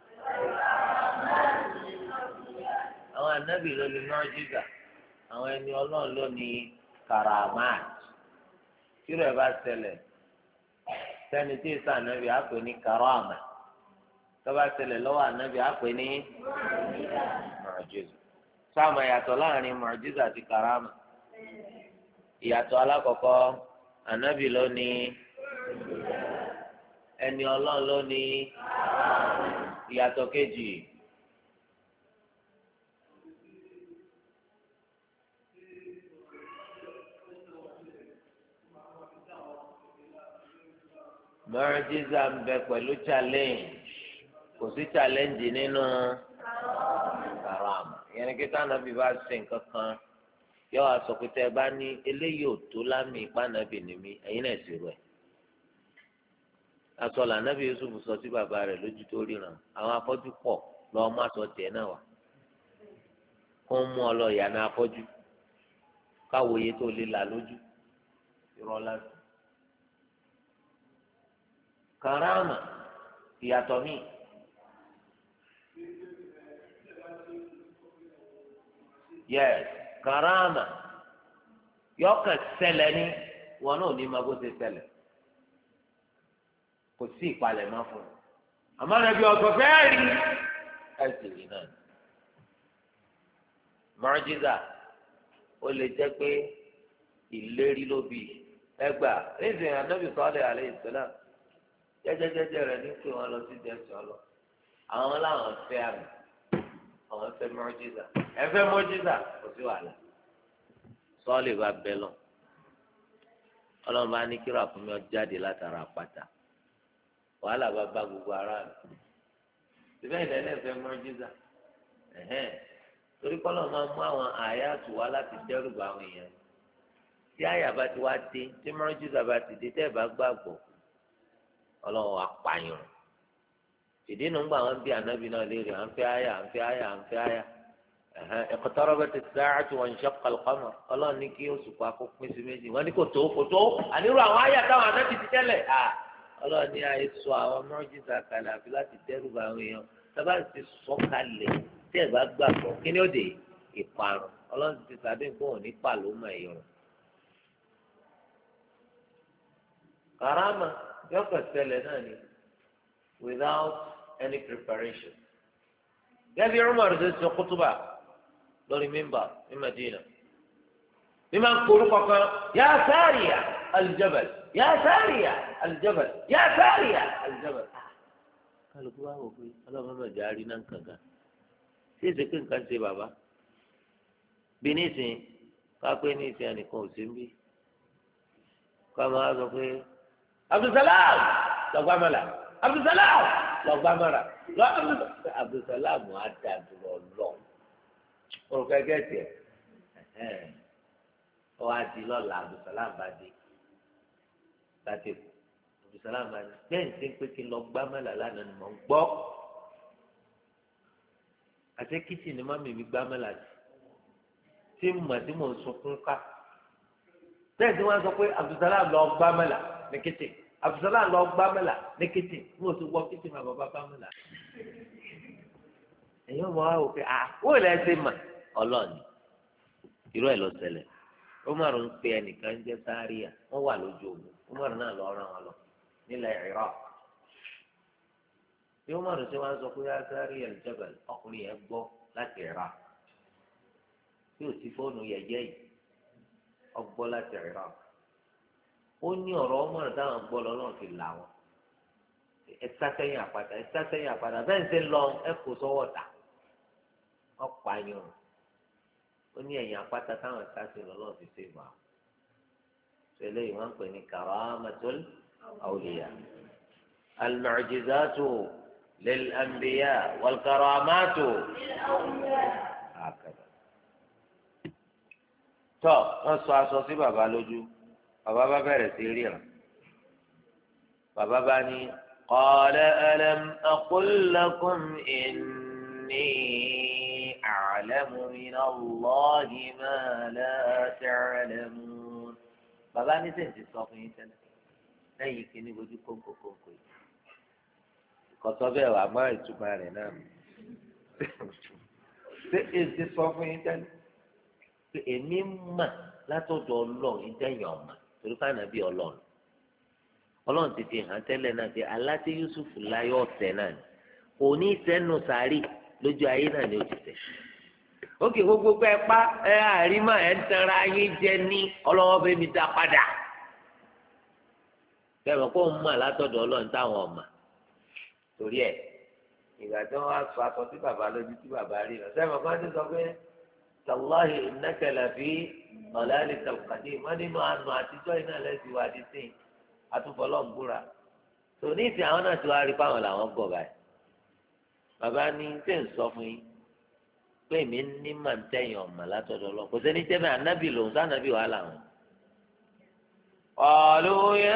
àwọn ànábì ló ní mọ́jísà àwọn ẹni ọlọ́run ló ní karamat tí rẹ̀ bá ṣẹlẹ̀ sẹ́ni tí ìsà ànábì á pè ní karama tó bá ṣẹlẹ̀ lọ́wọ́ ànábì á pè ní mọ́jísà sáàmù ìyàtọ̀ láàrin mọ́jísà àti karama ìyàtọ̀ alákọ̀ọ́kọ́ ànábì ló ní ẹni ọlọ́run ló ní ìyàtọ̀ kejì. mọ́rẹ́dísà ń bẹ pẹ̀lú challenge kò sí challenge nínú karama ìyẹn ni kíkọ́ ànábì bá ṣe nǹkan kan yọ àsọkùtẹ́ bá ní eléyìí ò tó lámì ìpànàbì ní mi ẹ̀yin náà sì rẹ̀ asọ̀là ànábì Yusuf sọ sí bàbá rẹ̀ lójú tó ríran àwọn afọ́jú pọ̀ lọ́ọ́ má sọ tiẹ̀ náà wá kó ń mú ọ lọ ìyànà afọ́jú káwòye tó lè là lójú irọ́ lásán. karama ìyàtọ̀ mi yes karama yọkàn ṣẹlẹ̀ ní wọn náà ní ma bó ṣe ṣẹlẹ̀ kò sí ìpalẹ̀mọ́ fún un àmọ́ ẹbí ọ̀sọ̀ fẹ́ẹ́ rí ẹ̀sìn rí náà mọ́jísà ó lè jẹ́ pé ìlérí ló bí ẹgbàá ẹ̀sìn ànábì sọ́ọ́lẹ̀ alayhi salam jẹjẹjẹjẹ rẹ ní pé wọn lọ sí jẹsí ọlọ àwọn làwọn fẹ́ àmì àwọn fẹ́ mọjísà ẹfẹ mọjísà kò sí wàhálà sọọlì bá bẹ lọ Ọlọ́run bá ní kíra fún mi ọ jáde látara àpáta wàhálà bá bá gbogbo ara mi síbẹ̀ ìdẹ́lẹ̀ fẹ́ mọjísà torí kọ́lọ́ máa mú àwọn àyà tù wá láti dẹ́rù bá àwọn èèyàn tí àyà bá ti wá dé tí mọjísà bá ti dé tẹ́ ẹ bá gbàgbọ́ Ọlọ́run apààyàn ìdí nu gbà wọn bí anabi náà léèrè à ń fẹ́ àyà à ń fẹ́ àyà à ń fẹ́ àyà iqtarabati as-sa'atu wa inshaqqa al-qamar Ọlọ́run ní kí oṣù pa kó pín sí méjì wọn ní kò tó àníró àwọn àyà táwọn anabi ti tẹ́lẹ̀ Ọlọ́run ní àyè sọ àwọn mọ́jísà kalẹ̀ àfi láti dẹ́rù bá àwọn èèyàn sábà ti sọ kalẹ̀ tí ẹ̀ bá gbàgbọ́ kí ni ó dé ìparun Ọlọ́run ti sàdé nǹkan òní pàlómọ ẹ̀yọ̀rọ̀ karama yọkọ ṣẹlẹ̀ náà ni without any preparation. gẹ́gẹ́ bí Umar ṣe sọ kútúbà lórí mímbà ní Madina bí máa ń kóró kankan yá sáríyà aljabal yá sáríyà aljabal yá sáríyà aljabal. kálukú wa wò pé ọlọ́run náà járí náà kankan ṣé èsì pé nǹkan ṣe bàbá bí nísìnyí kápẹ́ nísìnyí ẹnìkan ò sí ń bí ká máa sọ pé Abdulsalam lọgbàmọlà Abdulsalam lọgbàmọlà Abdulsalam adàdúró lọ orúkọ ẹgẹ tiẹ ọ wá di lọ́la Abdulsalam bá dé láti kù Abdulsalam bá dé bẹ́ẹ̀ ní pé kí n lọ gbá mẹ́là lánàá ni mò ń gbọ́ àti kìtì ni mọ́mí mi gbá mẹ́là tí mo tí mo sunkún ká bẹ́ẹ̀ tí wọ́n sọ pé Abdulsalam lọ gbá mẹ́là ní kìtì Abdulsalam lọ gbá mẹ́là ní kìtì mo ti wọ kìtì máa bàbá gbá mẹ́là ẹ̀yin ọmọ wa wò pé wọ́n lè ṣe mà ọlọ́ọ̀ni irú ẹ̀ lọ ṣẹlẹ̀ Umar ń pe ẹnìkan jẹ́ sáríà wọ́n wà lójú ogun Umar náà lọ rán wọn lọ nílẹ̀ Iraq bí Umar ṣe wá sọ pé sáríà al-Jabal ọkùnrin yẹn gbọ́ láti Iraq tí ò sí fóònù yẹyẹ yìí ọgbọ́ láti Iraq ó ní ọ̀rọ̀ Umar táwọn gbọ́ lọ́nà fi là wọn ẹ̀sá sẹ́yìn àpáta bẹ́ẹ̀ ń ṣe lọ ẹ̀kọ́ sọ́wọ́ ta ọ̀pá yẹn ó ní ẹ̀yìn àpáta táwọn sáṣẹ lọ́lọ́ fi ṣe wà ṣẹlẹ̀ yìí wọ́n ń pè ní karamatul awliya al-mu'jizatu lil-anbiya wal-karamatu hakadha. tọ́ wọ́n sọ aṣọ sí bàbá lójú bàbá bá bẹ̀rẹ̀ sí ríran bàbá bá ní qala alam aqul lakum inni a'lamu min Allahi ma la ta'lamun. bàbá ní sèǹtì sọ fún yín tẹ́lẹ̀ lẹ́yìn kí ní ojú kónkó yìí kọ̀tọ́ bẹ́ẹ̀ wà má ìtumọ̀ rẹ̀ náà ṣé èsì sọ fún yín tẹ́lẹ̀ pé èmi mà látọ̀dọ̀ ọlọ́run ìdẹ́yìn ọ̀mà torí ká nàbí ọlọ́run ti fi hàn tẹ́lẹ̀ náà pé aláti Yusuf láyọ̀ ọ̀tẹ̀ náà ni kò ní sẹ́nu sàárì lójú ayé náà ni ó ti tẹ̀. ókè gbogbo pé ẹ pa ẹ àrímà ẹ ń tẹnra yín jẹ ní ọlọ́wọ́ bẹ́ẹ̀ mi dá padà. bẹ́ẹ̀ kó ń mà látọ̀dọ̀ ọlọ́run táwọn ọ̀mà torí ẹ̀ ìgbà tí wọ́n á sọ aṣọ tí bàbá lójú tí bàbá rí lọ sẹ́wọ̀n kan ti sọ pé tàláhì innaka lafi dalalikal qadim wọ́n nínú àánú àtijọ́ iná lẹ́sìn wá di sí àtúfọlọ́ ń búra tòní ìsìn àwọn náà ti wá rí fáwọn làwọn gọ̀ báyìí bàbá ní tẹ̀ ń sọ fún yín pé èmi ní màá ń tẹ̀yìn ọ̀mà látọ̀dọ̀ lọ kò sẹ́ni jẹ́ bẹ́ẹ̀ ànábì lòun sànábì wà láwọn. qalu ya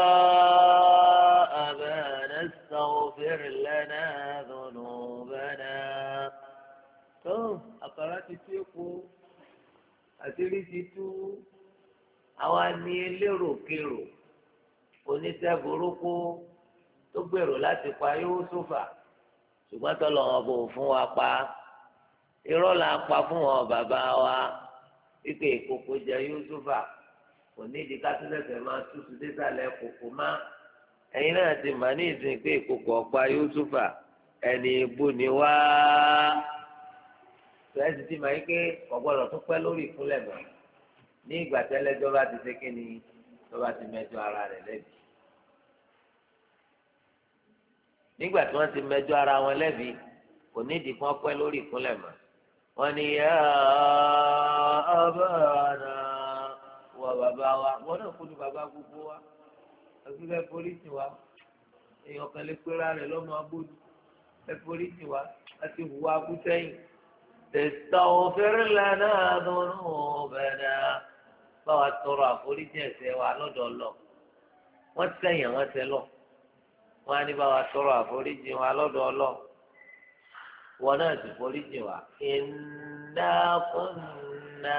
abana astaghfir lana dhunubana tó àkàrà ti tú èkó àṣírí ti tú àwa ní eléròkèrò oníṣẹ́ burúkú tó gbèrò láti pa Yúsúfà ṣùgbọ́n tọ́lọ̀ wọn bò fún wa pa irọ́ la pa fún wọn bàbá wa wípé ìkòkò jẹ Yúsúfà kò ní ìdí kátólẹ́sẹ̀ máa tútù désàlẹ̀ kòkò má ẹ̀yin náà ti mà ní ìsìn pé ìkòkò ọ̀pá Yúsúfà ẹni ibú ni wá tẹ́sí ti mà yín pé ọ̀gbọ́dọ̀ tún pẹ́ lórí ìkúnlẹ̀ mọ́ ní ìgbà tẹ́lẹ́jọ́ bá ti ṣe kí ni tó bá ti mẹ́jọ ara rẹ̀ lẹ́bi. nígbà tí wọ́n ti mẹ́jọ ara wọn lẹ́bi kò nídìí kí wọ́n pẹ́ lórí ìkúnlẹ̀ mọ́ wọ́n ní yá abáàna wọ bàbá wa wọ́n náà kú ní bàbá gbogbo wa àgbẹ̀fẹ́ polisi wa èèyàn kan lè pera rẹ̀ lọ́mọ abójú ẹ polisi wa láti hùwà kú sẹ́yìn tastaghfir lana dhunubana báwa tọrọ àforíjì ẹ̀ṣẹ̀ wa lọ́dọ̀ ọlọ wọ́n sẹ́yìn wọ́n sẹ́ lọ wọ́n á ní báwa tọrọ àforíjì wa lọ́dọ̀ ọlọ wọn náà sì foríjì wa inna kunna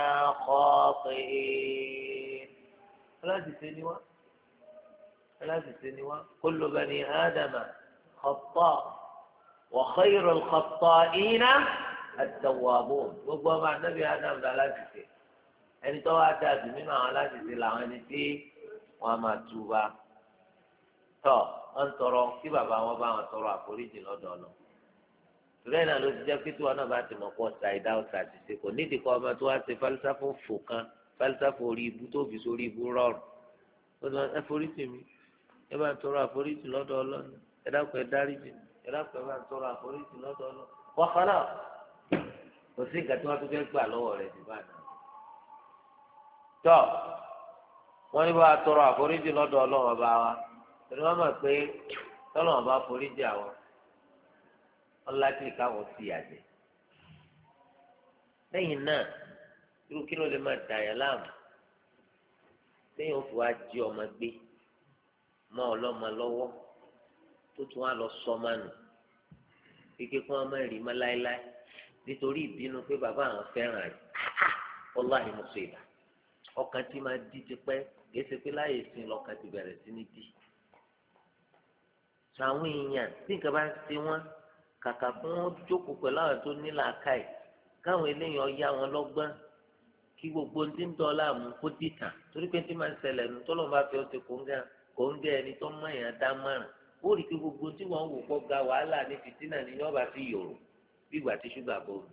khati'in aláṣìṣe ni wá kullu bani ádámà khata' wa khayrul khatta'ina at-tawwabun gbogbo ọmọ anábì ádámù dá aláṣìṣe ẹni tó wá dáa jù nínú àwọn aláṣìṣe làwọn ẹni tí wọn máa túbà tọ wọn ń tọrọ kí bàbá wọn bá wọn tọrọ àforíjì lọ́dọ̀ Ọlọ́run tùrẹ́ náà ló ti jẹ́ pé tí wọn náà bá ti mọ̀ pọ̀ ṣàìdá ọ̀sà ṣiṣẹ́ kò nídìí kọ́ ọmọ tó wá ṣe fálísáfò fò kan fálísáfò orí ibú tó fi sórí ibú rọrùn ó lọ ẹ foríjì mi ẹ bá ń tọrọ àforíjì lọ́dọ̀ Ọlọ́run ẹ dákun ẹ dáríjì ẹ dákun ẹ bá ń tọrọ àforíjì lọ́dọ̀ Ọlọ́run wàhálà kò sí nǹkan tí wọ́n tún fẹ́ gbà lọ́wọ́ rẹ̀ jù báyìí tọ́ wọ́n ní bá a tọrọ àforíjì lọ́dọ̀ Ọlọ́run ọba wa torí wọ́n mọ̀ pé tọ́lọ́run ọba foríjì àwọn ọlákìlì káwọn ti àjẹ lẹ́yìn náà irú kí ló lè máa dà yẹn láàmú téèyàn fi wá jí ọmọ gbé mọ́ ọlọ́mọ lọ́wọ́ tó tún wá lọ sọ ọmọ nù kíkẹ́ kí wọ́n má rí mọ́ láéláé nítorí ìbínú pé bàbá àwọn fẹ́ràn rẹ̀ wàláhì mùsíbà ọkàn tí máa di tipẹ́ kìí ṣe pé láyé sin lọ́kàn ti bẹ̀rẹ̀ sí ní di. sọ àwọn èèyàn tí nǹkan bá ń ṣe wọ́n kàkà fún wọn jókòó pẹ̀lú àwọn tó ní làákàyè káwọn eléyàn yá wọn lọ́gbọ́n kí gbogbo ní ń dọ́là mú kó dìtàn torí pé tí máa ń ṣẹlẹ̀ nù tó lọ́n bá fi ọtí kò ń gẹ́ ẹni tó mọ̀ èèyàn dá márùn ó rí i pé gbogbo tí wọ́n wò kọ́ ga wàhálà ní fìtínà ni yọ́n bá fi yòrò bí ìgbà tí ṣúgà bò ó.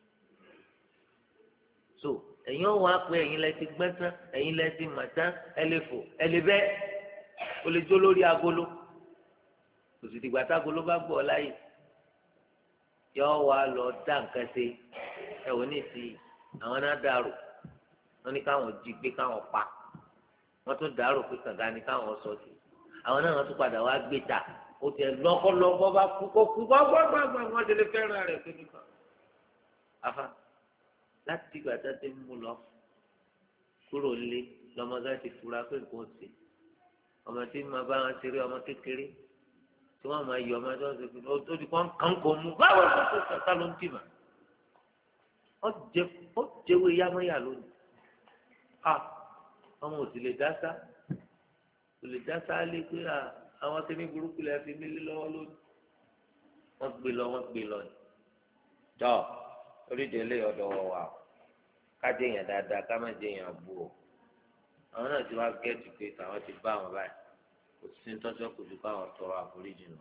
so ẹ̀yin ọ̀wọ́ á pé ẹ̀yin lẹ ti gbẹ́ tán ẹ̀yin lẹ ti mà tán ẹ lè fò ẹ lè bẹ́ o lè jó lórí agolo kò sì dìgbà tágolo bá gbọ́ ọ láyè yọ wá lọ dá nǹkan ṣe ẹ wò ní ti àwọn náà dàrú wọn ní káwọn jí gbé káwọn pa wọn tún dàrú pé kànga ní káwọn sọ sí àwọn náà wọn tún padà wá gbé ta ó tẹ lọkọlọkọ bá kú kó kú gbọgbọgbọgbọ wọn ti lè fẹ́ràn rẹ̀ pé nìkan afa láti ìgbà tá a ti mú lọ kúrò lé lọmọdé ti fura pé nǹkan ṣe ọmọ tí ma bá wọn ṣeré ọmọ kékeré tí wọn máa yọ ọmọ tí wọn ṣe fi ó di kàn kó mú báwo ló ṣe ṣàtà ló ń tì mà ó jẹwé yámọyà lónìí ọmọ ò sì lè dá sá kò lè dá sá lé pé àwọn tí ní burúkú lè fi mílí lọ́wọ́ lónìí wọ́n gbé lọ ni tọ́ orídìílé ọ̀dọ̀ wọ̀ wá ká jẹ́ èèyàn dáadáa ká má jẹ́ èèyàn bú o àwọn náà ti wá gẹ́ẹ̀tì pé táwọn ti bá wọn báyìí kò sí tọ́jú kò ju káwọn tọrọ àforíjì nù.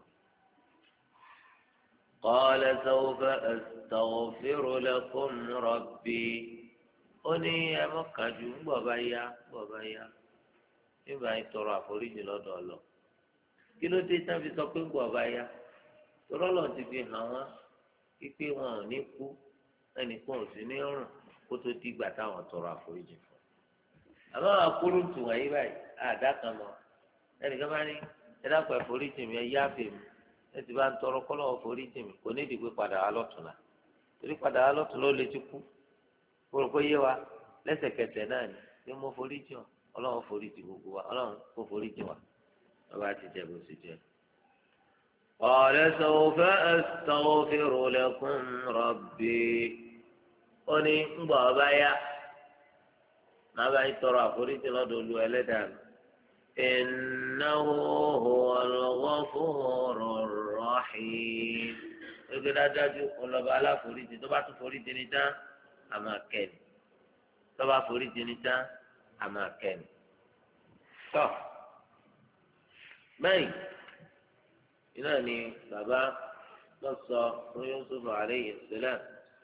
قال سوف أستغفر لكم ربي ó ní ẹ mọ́ kájú ńgbọ̀ bá yá nígbà yìí tọrọ àforíjì lọ́dọ̀ ọlọ kí ló dé tán fi sọ pé ńgbọ̀ bá yá tọrọ lọ ti fi hàn wọ́n pípé wọn ò ní kú ẹnìkan ò sí ní rùn kó tó dìgbà táwọn tọrọ àforíjì fún àmọ́ àwọn akóró tù wọ̀nyí báyìí àdá kan mọ́ ẹnìkan bá ní ẹ dákun àforíjì mi ẹ yáàfẹ́ mi ẹ ti bá ń tọrọ kọ́ lọ́wọ́ àforíjì mi kò ní ìdí pé padà wá lọ́tùnla torí padà wá lọ́tùnla ó lè ti kú kó yé wa lẹ́sẹ̀kẹsẹ̀ náà ni bí mo foríjì ọ ọlọ́run foríjì gbogbo wa ọlọ́run kó foríjì wa bàbá ti jẹ bó ti jẹ. قال سوف أستغفر لكم ربي ó ní ńgbà ọba yá máa bá yín tọrọ àforíjì lọ́dọ̀ Olúwa Ẹlẹ́dàá mi إنه هو الغفور الرحيم ẹgbẹ́ dájú ọlọ́ba aláforíjì tó bá tún foríjì ní tán àmọ́ kẹ́ni tó bá foríjì ní tán àmọ́ kẹ́ni. tọ́ bẹ́ẹ̀ iná ni bàbá lọ sọ fún Yusuf alayhi salam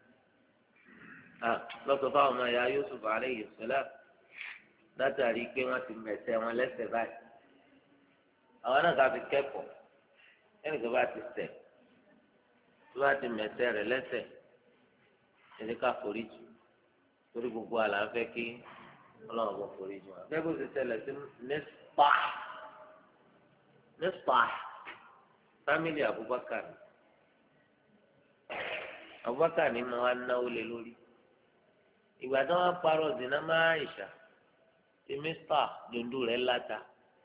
lọ sọ fáwọn ọmọ ìyá Yusuf alayhi salam látàrí pé wọ́n ti mẹ̀sẹ̀ wọn lẹ́sẹ̀ báyìí àwọn náà ká fi kẹ́kọ̀ọ́ ẹnì kan bá ti ṣẹ̀ tó bá ti mẹ̀sẹ̀ rẹ̀ lẹ́sẹ̀ ẹni ká foríjì torí gbogbo àlà ń fẹ́ kí Ọlọ́run bọ̀ foríjì wọn. bẹ́ẹ̀ bó ti ṣẹlẹ̀ sí Mistah fámìlì Abubakar ni mo wá náwó lé lórí ìgbà tí wọ́n parọ́ zina máa Àìṣà tí Mistah dundun rẹ̀ láta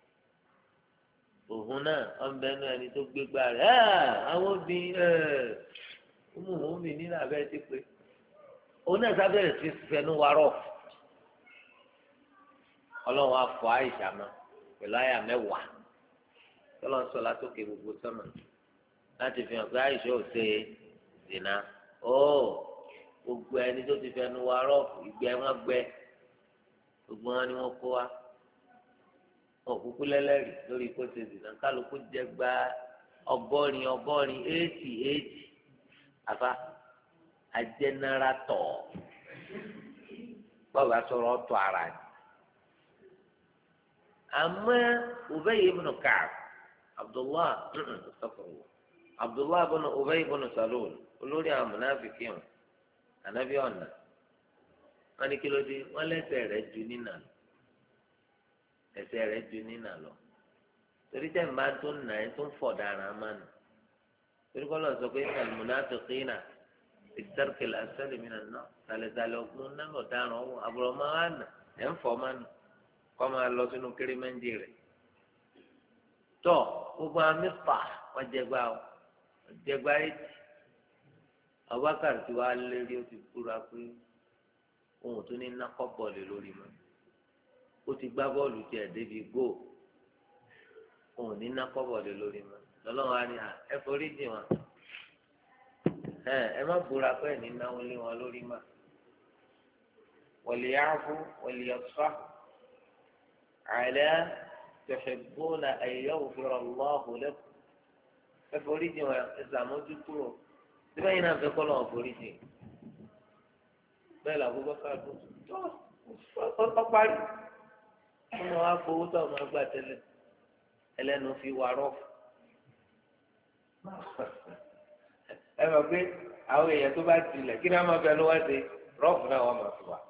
òhun náà ọ̀nbẹ́nu ẹni tó gbégbá rẹ̀ àwọn obìnrin ọmọọmọ nínú abẹ́ ti pé òun náà sábẹ́rẹ̀ sí fẹnu warọ̀ ọlọ́run afọ Àìṣà mọ́ pẹ̀lú àyà 10 tọ́lọ́ sọ látòkè gbogbo sọ́mọ̀ láti fi hàn pé Àìṣà ò ṣe zina gbogbo ẹni tó ti fẹnu warọ̀ ìgbẹ́ wọn gbẹ gbogbo wọn ni wọn kó wa òkúkú lẹ́lẹ́rìí lórí kó ṣe zina kálukú jẹ gba 80 àfa ajẹnẹratọ bọ́ọ̀bù asọ̀rọ̀ ọ̀tọ̀ ara ni àmọ́ Ubay ibn Ka'b Abdullah ibn Ubay ibn Salul olórí àwọn mùnáfíkì wọn ànábì ọ̀nà wọn ní kí ló dé wọn lẹ́sẹ̀ rẹ̀ ju nínà lọ ẹsẹ̀ rẹ̀ ju nínà lọ torí tẹ̀ ń bá tó nà ẹ́ tó ń fọ̀ dára máa nù torí kọ́ lọ sọ pé al-munafiqina الترك الأسهل من النار tàlẹ́tàlẹ́ ọgbọ́n náà ọ̀daràn ọ̀hún àbúrò máa ń nà ẹ̀ ń fọ́ máa nà kọ́ máa lọ sínú kérémẹ́ǹdì rẹ̀ tọ́ gbogbo amífà wọ́n jẹgba etí Abubakar tí wàá lérí ó ti kúra pé ohun tó ní ná kọ́ bọ́ọ̀lù lórí mọ́ ó ti gbá bọ́ọ̀lù tiẹ̀ débi góò ohun ní ná kọ́ bọ́ọ̀lù lórí mọ́ lọ́lọ́run á ní ẹ forí dì wọn ẹ má búra pé ní náwó lé wọn lórí mọ́ wọ̀lìyàfó wọ̀lìyàfá àlẹ́ tẹ̀sẹ̀gbọ́nà ayélujára ọlọ́hùn lẹ́kọ̀ọ́ ẹ forí dì wọn ẹ sàmójúkúrò síbẹ̀ yìí náà fẹ́ kọ́ lọ́wọ́ forí dì bẹ́ẹ̀ làbúgbọ́ káàdùn tó parí wọn wá fowó tó àwọn àgbà tẹ́lẹ̀ ẹlẹ́nu fi wà rọ́ọ̀fù ẹ mọ̀ pé àwọn èèyàn tó bá tilẹ̀ kí ni wọ́n máa fẹ́ ló wá sí rọ́ọ̀fù náà wọ́n máa fi wà.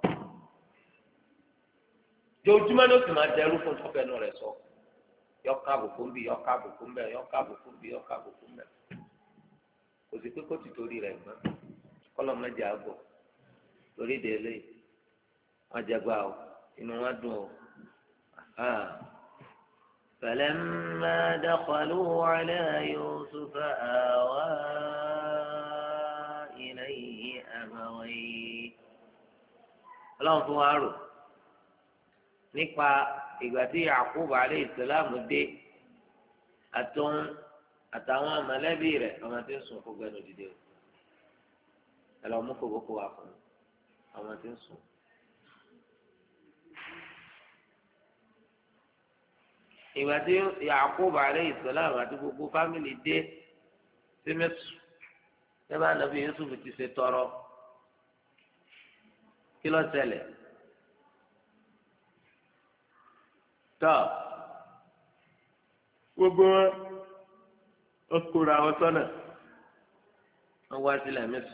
jojúmọ́ ló sì máa dẹrú fún tọ́fẹ́nu rẹ̀ sọ yọká àbùkù ń bì yọká àbùkù ń bẹ̀ yọká àbùkù ń bì yọká àbùkù ń bẹ̀ kò sí pé kó ti torí rẹ̀ gbọ́n kọ́lọ́ mẹ́jẹ àgọ́ torí délé wọ́n jẹ gbà ó inú wọn dùn ó. فلما دخلوا على يوسف آوى إليه أبويه ọlọ́run fún wa rò nípa ìgbà tí Yakubu alayhi salam dé àtàwọn mọ̀lẹ́bí rẹ̀ ọmọ tí ń sùn kó gbẹnu dìde o ẹ lọ mú kòbókò wá fún ọmọ tí ń sùn. ìgbà tí Yakubu alayhi salam àti gbogbo fámìlì dé sí Misr nígbà nàbí Yusuf ti ṣe tọrọ kí ló ṣẹlẹ̀ tọ́ gbogbo ọkùnrin àwọn sọ́nà wọ́n wá sílẹ̀ Misr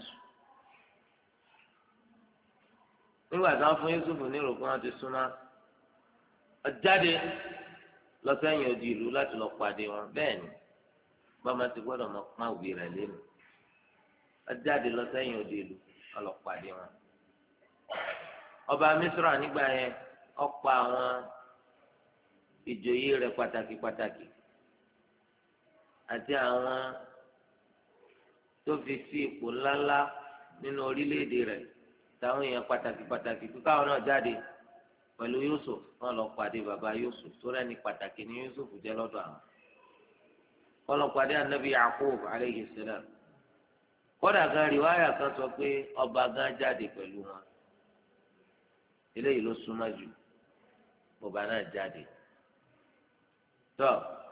nígbà tí wọ́n fún Yusuf ní ìròkún wọn ti súnmọ́ ọjáde lọ sẹ́yìn odi ìlú láti lọ pàdé wọn bẹ́ẹ̀ ni bàmá ti gbọ́dọ̀ mọ pọ́n òbí rẹ̀ lẹ́nu ọjáde lọ sẹ́yìn odi ìlú lọ pàdé wọn. ọba Mísírà nígbà yẹn ó pa àwọn ìjòyè rẹ̀ pàtàkì pàtàkì àti àwọn tó fi sí ipò ńláńlá nínú orílẹ̀-èdè rẹ̀ táwọn èèyàn pàtàkì pàtàkì kí káwọn náà jáde pẹ̀lú Yusuf wọn lọ pàdé bàbá Yusuf tó rẹ́ni pàtàkì ní Yusuf jẹ́ lọ́dọ̀ àwọn wọn lọ pàdé anabi Yakub aleyhi salam kódà gan riwaya kan sọ pé ọba gan jáde pẹ̀lú wọn eléyìí ló súnmọ́ jù ọba náà jáde tó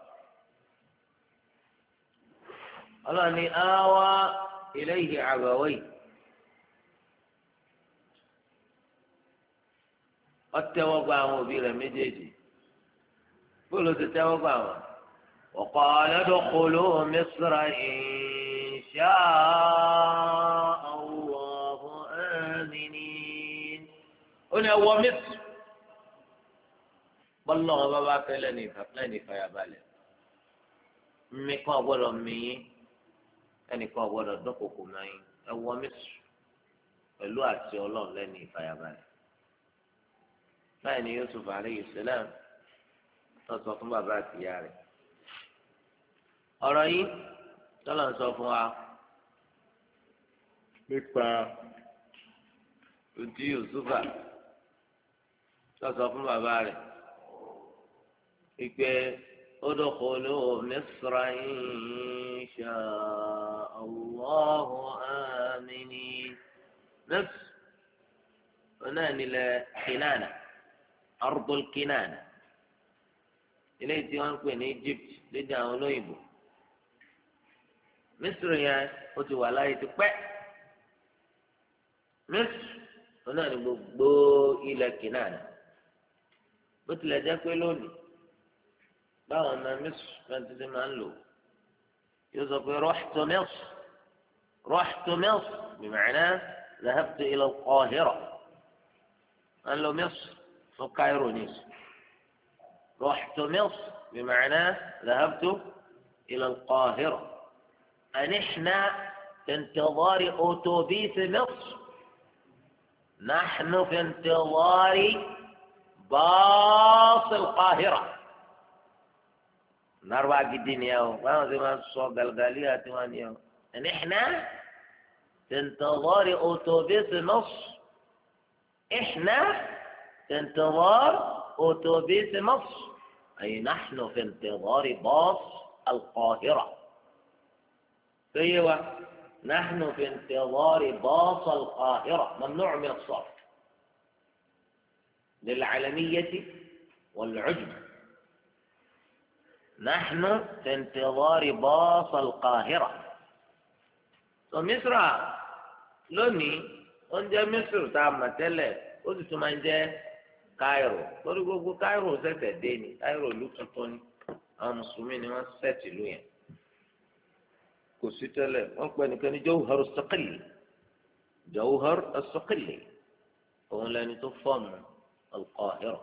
ọlọ́ni àwa ilayhi àbáwẹ́yì. ọtẹwọgbà àwọn òbí rẹ̀ méjèèjì bóòlù ti tẹwọgbà wọn وقال ادخلوا مصر إن شاء الله آمنين ó ní ẹ wọ Misr bọ́lá wọn bá bá fẹ́ lẹ́nu ìfàyàbalẹ̀ mímí kan gbọ́dọ̀ mìín ẹnìkan gbọ́dọ̀ dọ́kòkò mẹ́yìn ẹ wọ Misr pẹ̀lú àti ọlọ́run lẹ́nu ìfàyàbalẹ̀. báyìí ni Yusuf alayhi salam tó sọ fún bàbá àti ìyá rẹ̀ ọ̀rọ̀ yìí tọ́lọ̀ ń sọ fún wa nípa ojú Yusufa tó sọ fún bàbá rẹ̀ ìpè udkhulu Misra insha Allahu aminin Misr ọ̀nà nílẹ̀ Kinana. أرض الكنانة ilé tí wọ́n ń pè ní Egypt lédè àwọn olóyìnbó Misr yẹn ó ti wà láyé ti pẹ́ Misr wọn náà ní gbogbo ilẹ̀ Kinana bó tilẹ̀ jẹ́ pé lónìí báwọn ọmọ Misr náà ti ti máa ń lò yóò sọ pé رحت مصر بمعنى ذهبت إلى القاهرة wọ́n lọ Misr كايرو نيس رحت مصر بمعنى ذهبت إلى القاهرة أنحنا في انتظار أتوبيس مصر نحن في انتظار باص القاهرة نروح الدنيا وما زي ما الصوت قلقاليات وانيا نحن في انتظار أتوبيس مصر إحنا في انتظار أتوبيس مصر أي نحن في انتظار باص القاهرة أيوة نحن في انتظار باص القاهرة ممنوع من الصرف للعلمية والعجم نحن في انتظار باص القاهرة ومصر لوني oúnjẹ Mísírì tá a mọ̀ tẹ́lẹ̀ ó sì tún máa ń jẹ́ Káírò lórí gbogbo Káírò ṣẹ̀ṣẹ̀ dé ni Káírò ìlú tuntun ni àwọn mùsùlùmí ni wọ́n ṣẹ̀tì ìlú yẹn kò sí tẹ́lẹ̀ wọ́n pè nìkan ní Jawhar as-Saqali Jawhar as-Saqali òun lẹni tó fọ́ọ̀mù al-Qahira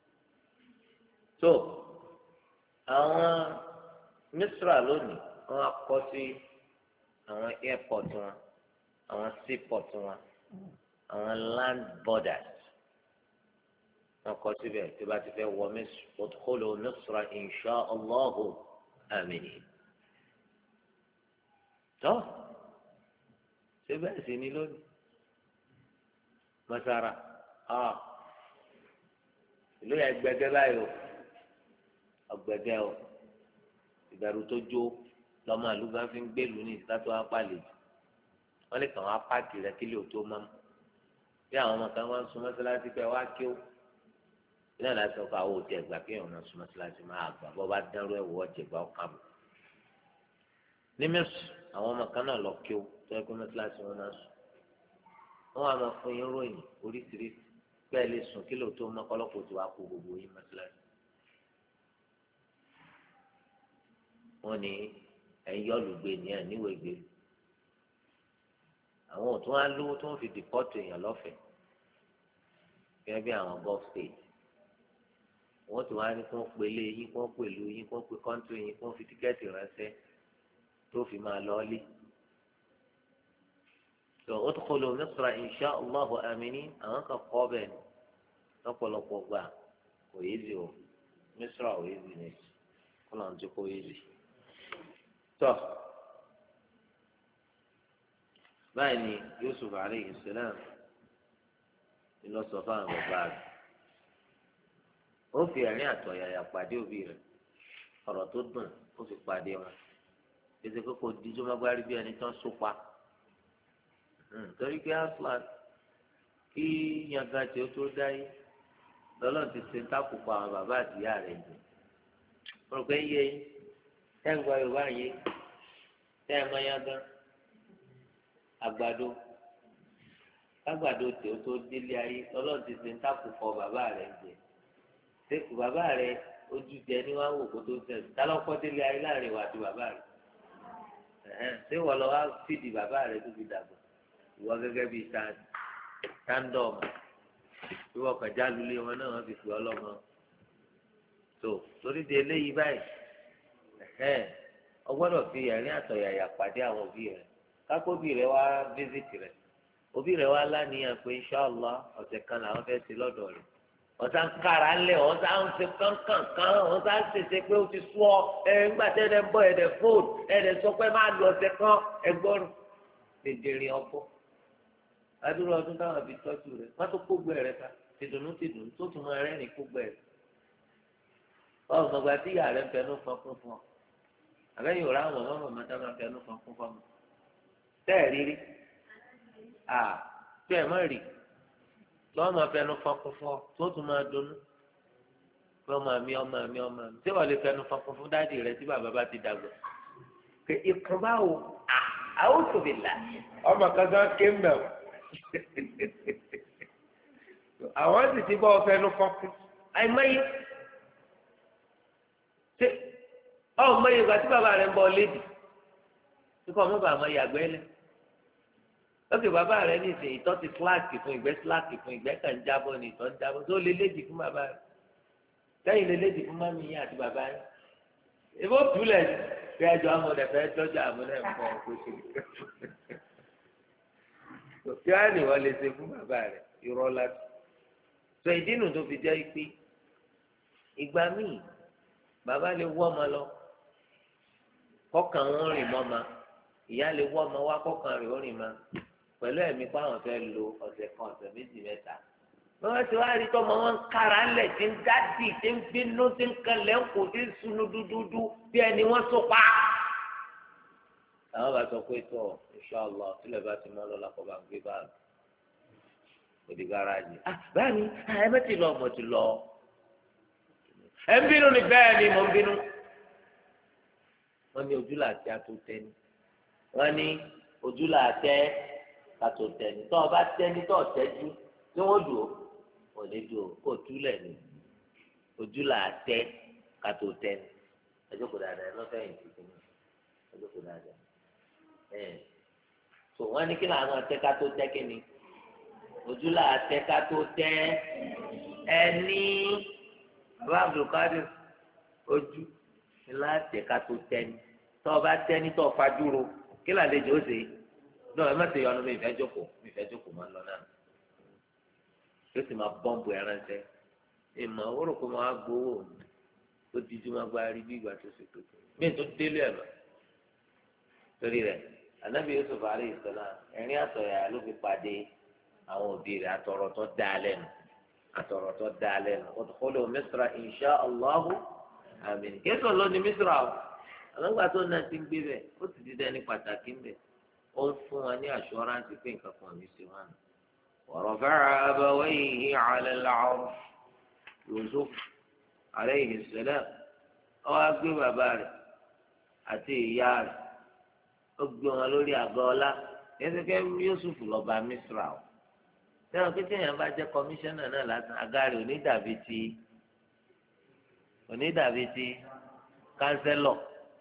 tó àwọn Mísírì lónìí wọ́n á kọ́ sí àwọn airport wọn àwọn seaport wọn àwọn land borders wọn kọ síbẹ̀ tí bá ti fẹ́ wọ udkhulu Misra insha Allahu aminin tó síbẹ̀ sì ni lónìí Masara ìlú yẹn gbẹgẹ báyìí o ọgbẹgẹ o ìbẹ̀rù tó jó lọ́mọ àlùbá fi ń gbèlú ní ìsátó apálẹ̀ wọ́n lè kàn wá páàkì rẹ kí lè o tó mọ́ bí àwọn ọmọ kan wọ́n sún mọ́sálásí pé wá kí ó ilé ìlànà sọ pé àwọn òtí ẹ̀gbà kí èèyàn sún mọ́sálásí máa gbà bọ́ bá dánrú ẹ̀wọ̀ ọ̀jẹ̀gbà ọ̀kan bò ní mẹ́sù àwọn ọmọ kan náà lọ kí ó tó ẹgbẹ́ mọ́sálásí wọn náà sùn wọ́n wá máa fún yín ròyìn oríṣiríṣi bẹ́ẹ̀ lè sùn kí lè o tó mọ́ kọ́lọ́pọ̀ tó wá kó gbogbo yín mọ́sálásí wọ́n ní ẹ̀yọ́ olùgbé ni ẹ̀ níwèé gbé àwọn òtún á lówó tó ń fi dìpọ́tù èèyàn lọ́fẹ̀ẹ́ gẹ́gẹ́ bí àwọn gulf state wọ́n ti wá ní kí wọ́n pèlè yín kí wọ́n pèlú yín kí wọ́n pe kọ́ńtù yín kí wọ́n fi tíkẹ́ẹ̀tì ránṣẹ́ tó fi máa lọ́ọ́lé. tó udkhulu Misra insha Allahu aminin àwọn kan kọ́ bẹ́ẹ̀ ni lọ́pọ̀lọpọ̀ gbà kò yé zi o Misra ò yé zi ní kó lọ́n ti kó yé zi. tó báyìí ni Yusuf aleyhi salam lọ sọ fún àwọn bàbá rẹ̀ ó fi ẹ̀rín àtọ̀yàyà pàdé òbí rẹ̀ ọ̀rọ̀ tó dùn ó fi pàdé wọn ètò kókò díjú mọ́gbárí bí ẹni tó ń sopa torí pé aslan kí yanga tí ó tó dáyé lọ́lọ́run ti ṣe ń takùkọ àwọn bàbá àti ìyá rẹ̀ jù mo rò pé ń yé ẹ̀ ń gbọ́ Yorùbá yé tẹ́ ẹ mọ́ yanga àgbàdo kágbàdo tí ó tó délé ayé lọ́lọ́run ti ṣe ń takùkọ bàbá rẹ̀ jẹ sẹ́kù bàbá rẹ̀ ojú jẹ ní wàá wò kó tó jẹ tálọ́kọ́ délé ayé láàrin wa àti bàbá rẹ̀ ṣé wọ́n lọ wá fìdí bàbá rẹ̀ tó fi dàgbà ìwọ gẹ́gẹ́ bíi tándọ̀mù ìwọ kàn já lulẹ̀ wọn náà wọ́n fi pè ọ́ lọ́mọ tó torí di eléyìí báyìí ọgbọ́dọ̀ fi ẹ̀rín àtọ̀yàyà pàdé àwọn òbí rẹ̀ kákóbì rẹ̀ wá fíṣítì rẹ̀ òbí rẹ̀ wá láníyàn pé inṣàlá ọ̀sẹ̀ kan làwọn fẹ́ẹ́ ṣe lọ́dọ̀ rẹ̀ ọ̀sán kára ńlẹ̀ ọ̀sán ń ṣe kánkànkán ọ̀sán ń ṣèṣe pé ó ti sú ọ ńgbà tẹ́lẹ̀ ń bọ̀ ẹ̀dẹ̀ fóònù ẹ̀dẹ̀ sọ pé máa lu ọ̀sẹ̀ kan ẹgbọ́rún dèdèrè ọkọ̀ adúrò ọdún táwọn fi tọ́jú rẹ̀ wọ́n tó kógbé rẹ̀ ká tìdùnnú tó tún máa rẹ́rìn kógbé rẹ̀ ọ̀gbọ̀gbà tí ìyá rẹ̀ ń fẹnu fọkún fún ọ àbẹ́yìn òrà àwọn ọmọ mọ́tà máa fẹnu fọkún fún ọ tẹ́ẹ̀ rírí tí ẹ̀ má rí lọ́wọ́ máa fẹnu fọkún fún ọ tó tún máa dunnú pé ọmọ mi tí wọ́n lè fẹnu fọkún fún dáàdì rẹ tí bàbá bá ti dàgbà pé ikùn báwo àwọn òbí là ọmọ kankan ké mẹ́wọ̀ àwọn sì ti bọ́ fẹnu fọkún àìmọye ṣé ọmọ yìí gba tí bàbá rẹ ń bọ lédi tí kò mọ bàbá yàgbẹ́ lẹ lókè bàbá rẹ ní ìsìn ìtọ́ ti síláàkì fún ìgbẹ́ síláàkì fún ìgbẹ́ kan jábọ́ ní ìtọ́ ń jábọ́ tó lé lédi fún bàbá rẹ lẹ́yìn lé lédi fún mami yín àti bàbá yín èbó túlẹ̀ bí ẹjọ́ amọ̀dẹ fẹ́ tọ́jú amọ̀dẹ nǹkan kó ṣe kí wàá ní wọ́n lè ṣe fún bàbá rẹ̀ irọ́ láti sọ ìdí nu tó fi jẹ́ pé ìgbà míì bàbá lè wọ́ ọmọ lọ kọ́kàn wọn rìn mọ́ ma ìyá lè wọ́ ọmọ wá kọ́kàn rìn ó rìn ma pẹ̀lú ẹ̀mí pé àwọn fẹ́ lo ọ̀sẹ̀ kan ọ̀sẹ̀ méjì mẹ́ta wọ́n ti wá rí tọ́mọ wọn kára ńlẹ̀ tí ń dádì tí ń bínú tí ń kalẹ̀ ń kò tí ń sunu dúdúdú bí ẹni wọ́n so pa. àwọn bá sọ pé tọ́ inṣàlá tílẹ̀ bá ti mọ́ lọ́la kó bá gbé báàgì òdì gáràjì. báyìí ẹ bá ti lọ ọmọ ti lọ ẹ ń bínú ni bẹ́ẹ̀ ni mo ń bínú. wọ́n ní ojúlà àti àtò tẹ́ni wọ́n ní ojúlà àtẹ àtò tẹ́ni tọ́ ọ bá tẹ́ni tọ́ ọ tẹ́jú tí wọ́n dùn ó wọ́n lè dùn ó kó túlẹ̀ ní ojúlà àtẹ kàtó tẹ́ni ẹjọ́ kò dáadáa ẹ lọ́fẹ̀ẹ́ yìí tuntun ní ẹjọ́ kò dáadáa so wọ́n ní kí làwọn àtẹ kàtó tẹ́ kí ni ojúlà àtẹ kàtó tẹ́ ẹni bàbá Abdulkadir ojú ńlá àtẹ kàtó tẹ́ni tọ́ ọ bá tẹ́ni tọ́ ọ fajúro kí làlejò ó ṣe náà ẹ má ṣe yọnu mi ìfẹ́ jókòó máa ń lọ náà yóò sì máa bọ́ǹbù ẹrántẹ́ ìmọ̀ òwúrò kó máa gbowó ó di ju máa gba rí bí ìgbà tó ṣe pé mí tó délé ẹ̀ lọ torí rẹ̀ Ànábì Yusuf alayhi salam ẹ̀rín àtọ̀yà ló fi pàdé àwọn òbí rẹ̀ àtọ̀rọ̀ tó dá lẹ́nu udkhulu Misra insha Allahu àmín kéésù ló ní Misra o àlọ́gbà tó náà ti ń gbé bẹ̀ ó sì ti dẹ́ni pàtàkì ń bẹ̀ ó ń fún wa ní àṣọ́ránsì pé nǹkan kan ní ṣe wọn. ورفع أبويه على العرش يوسف عليه السلام أو أقول باباري أتي يار أقول لوري أقولا إذا كان يوسف لبا مصر sẹ́wọ̀n pé téèyàn bá jẹ́ kọmíṣánná náà lásán agáre onídàbí ti kánsẹ́lọ̀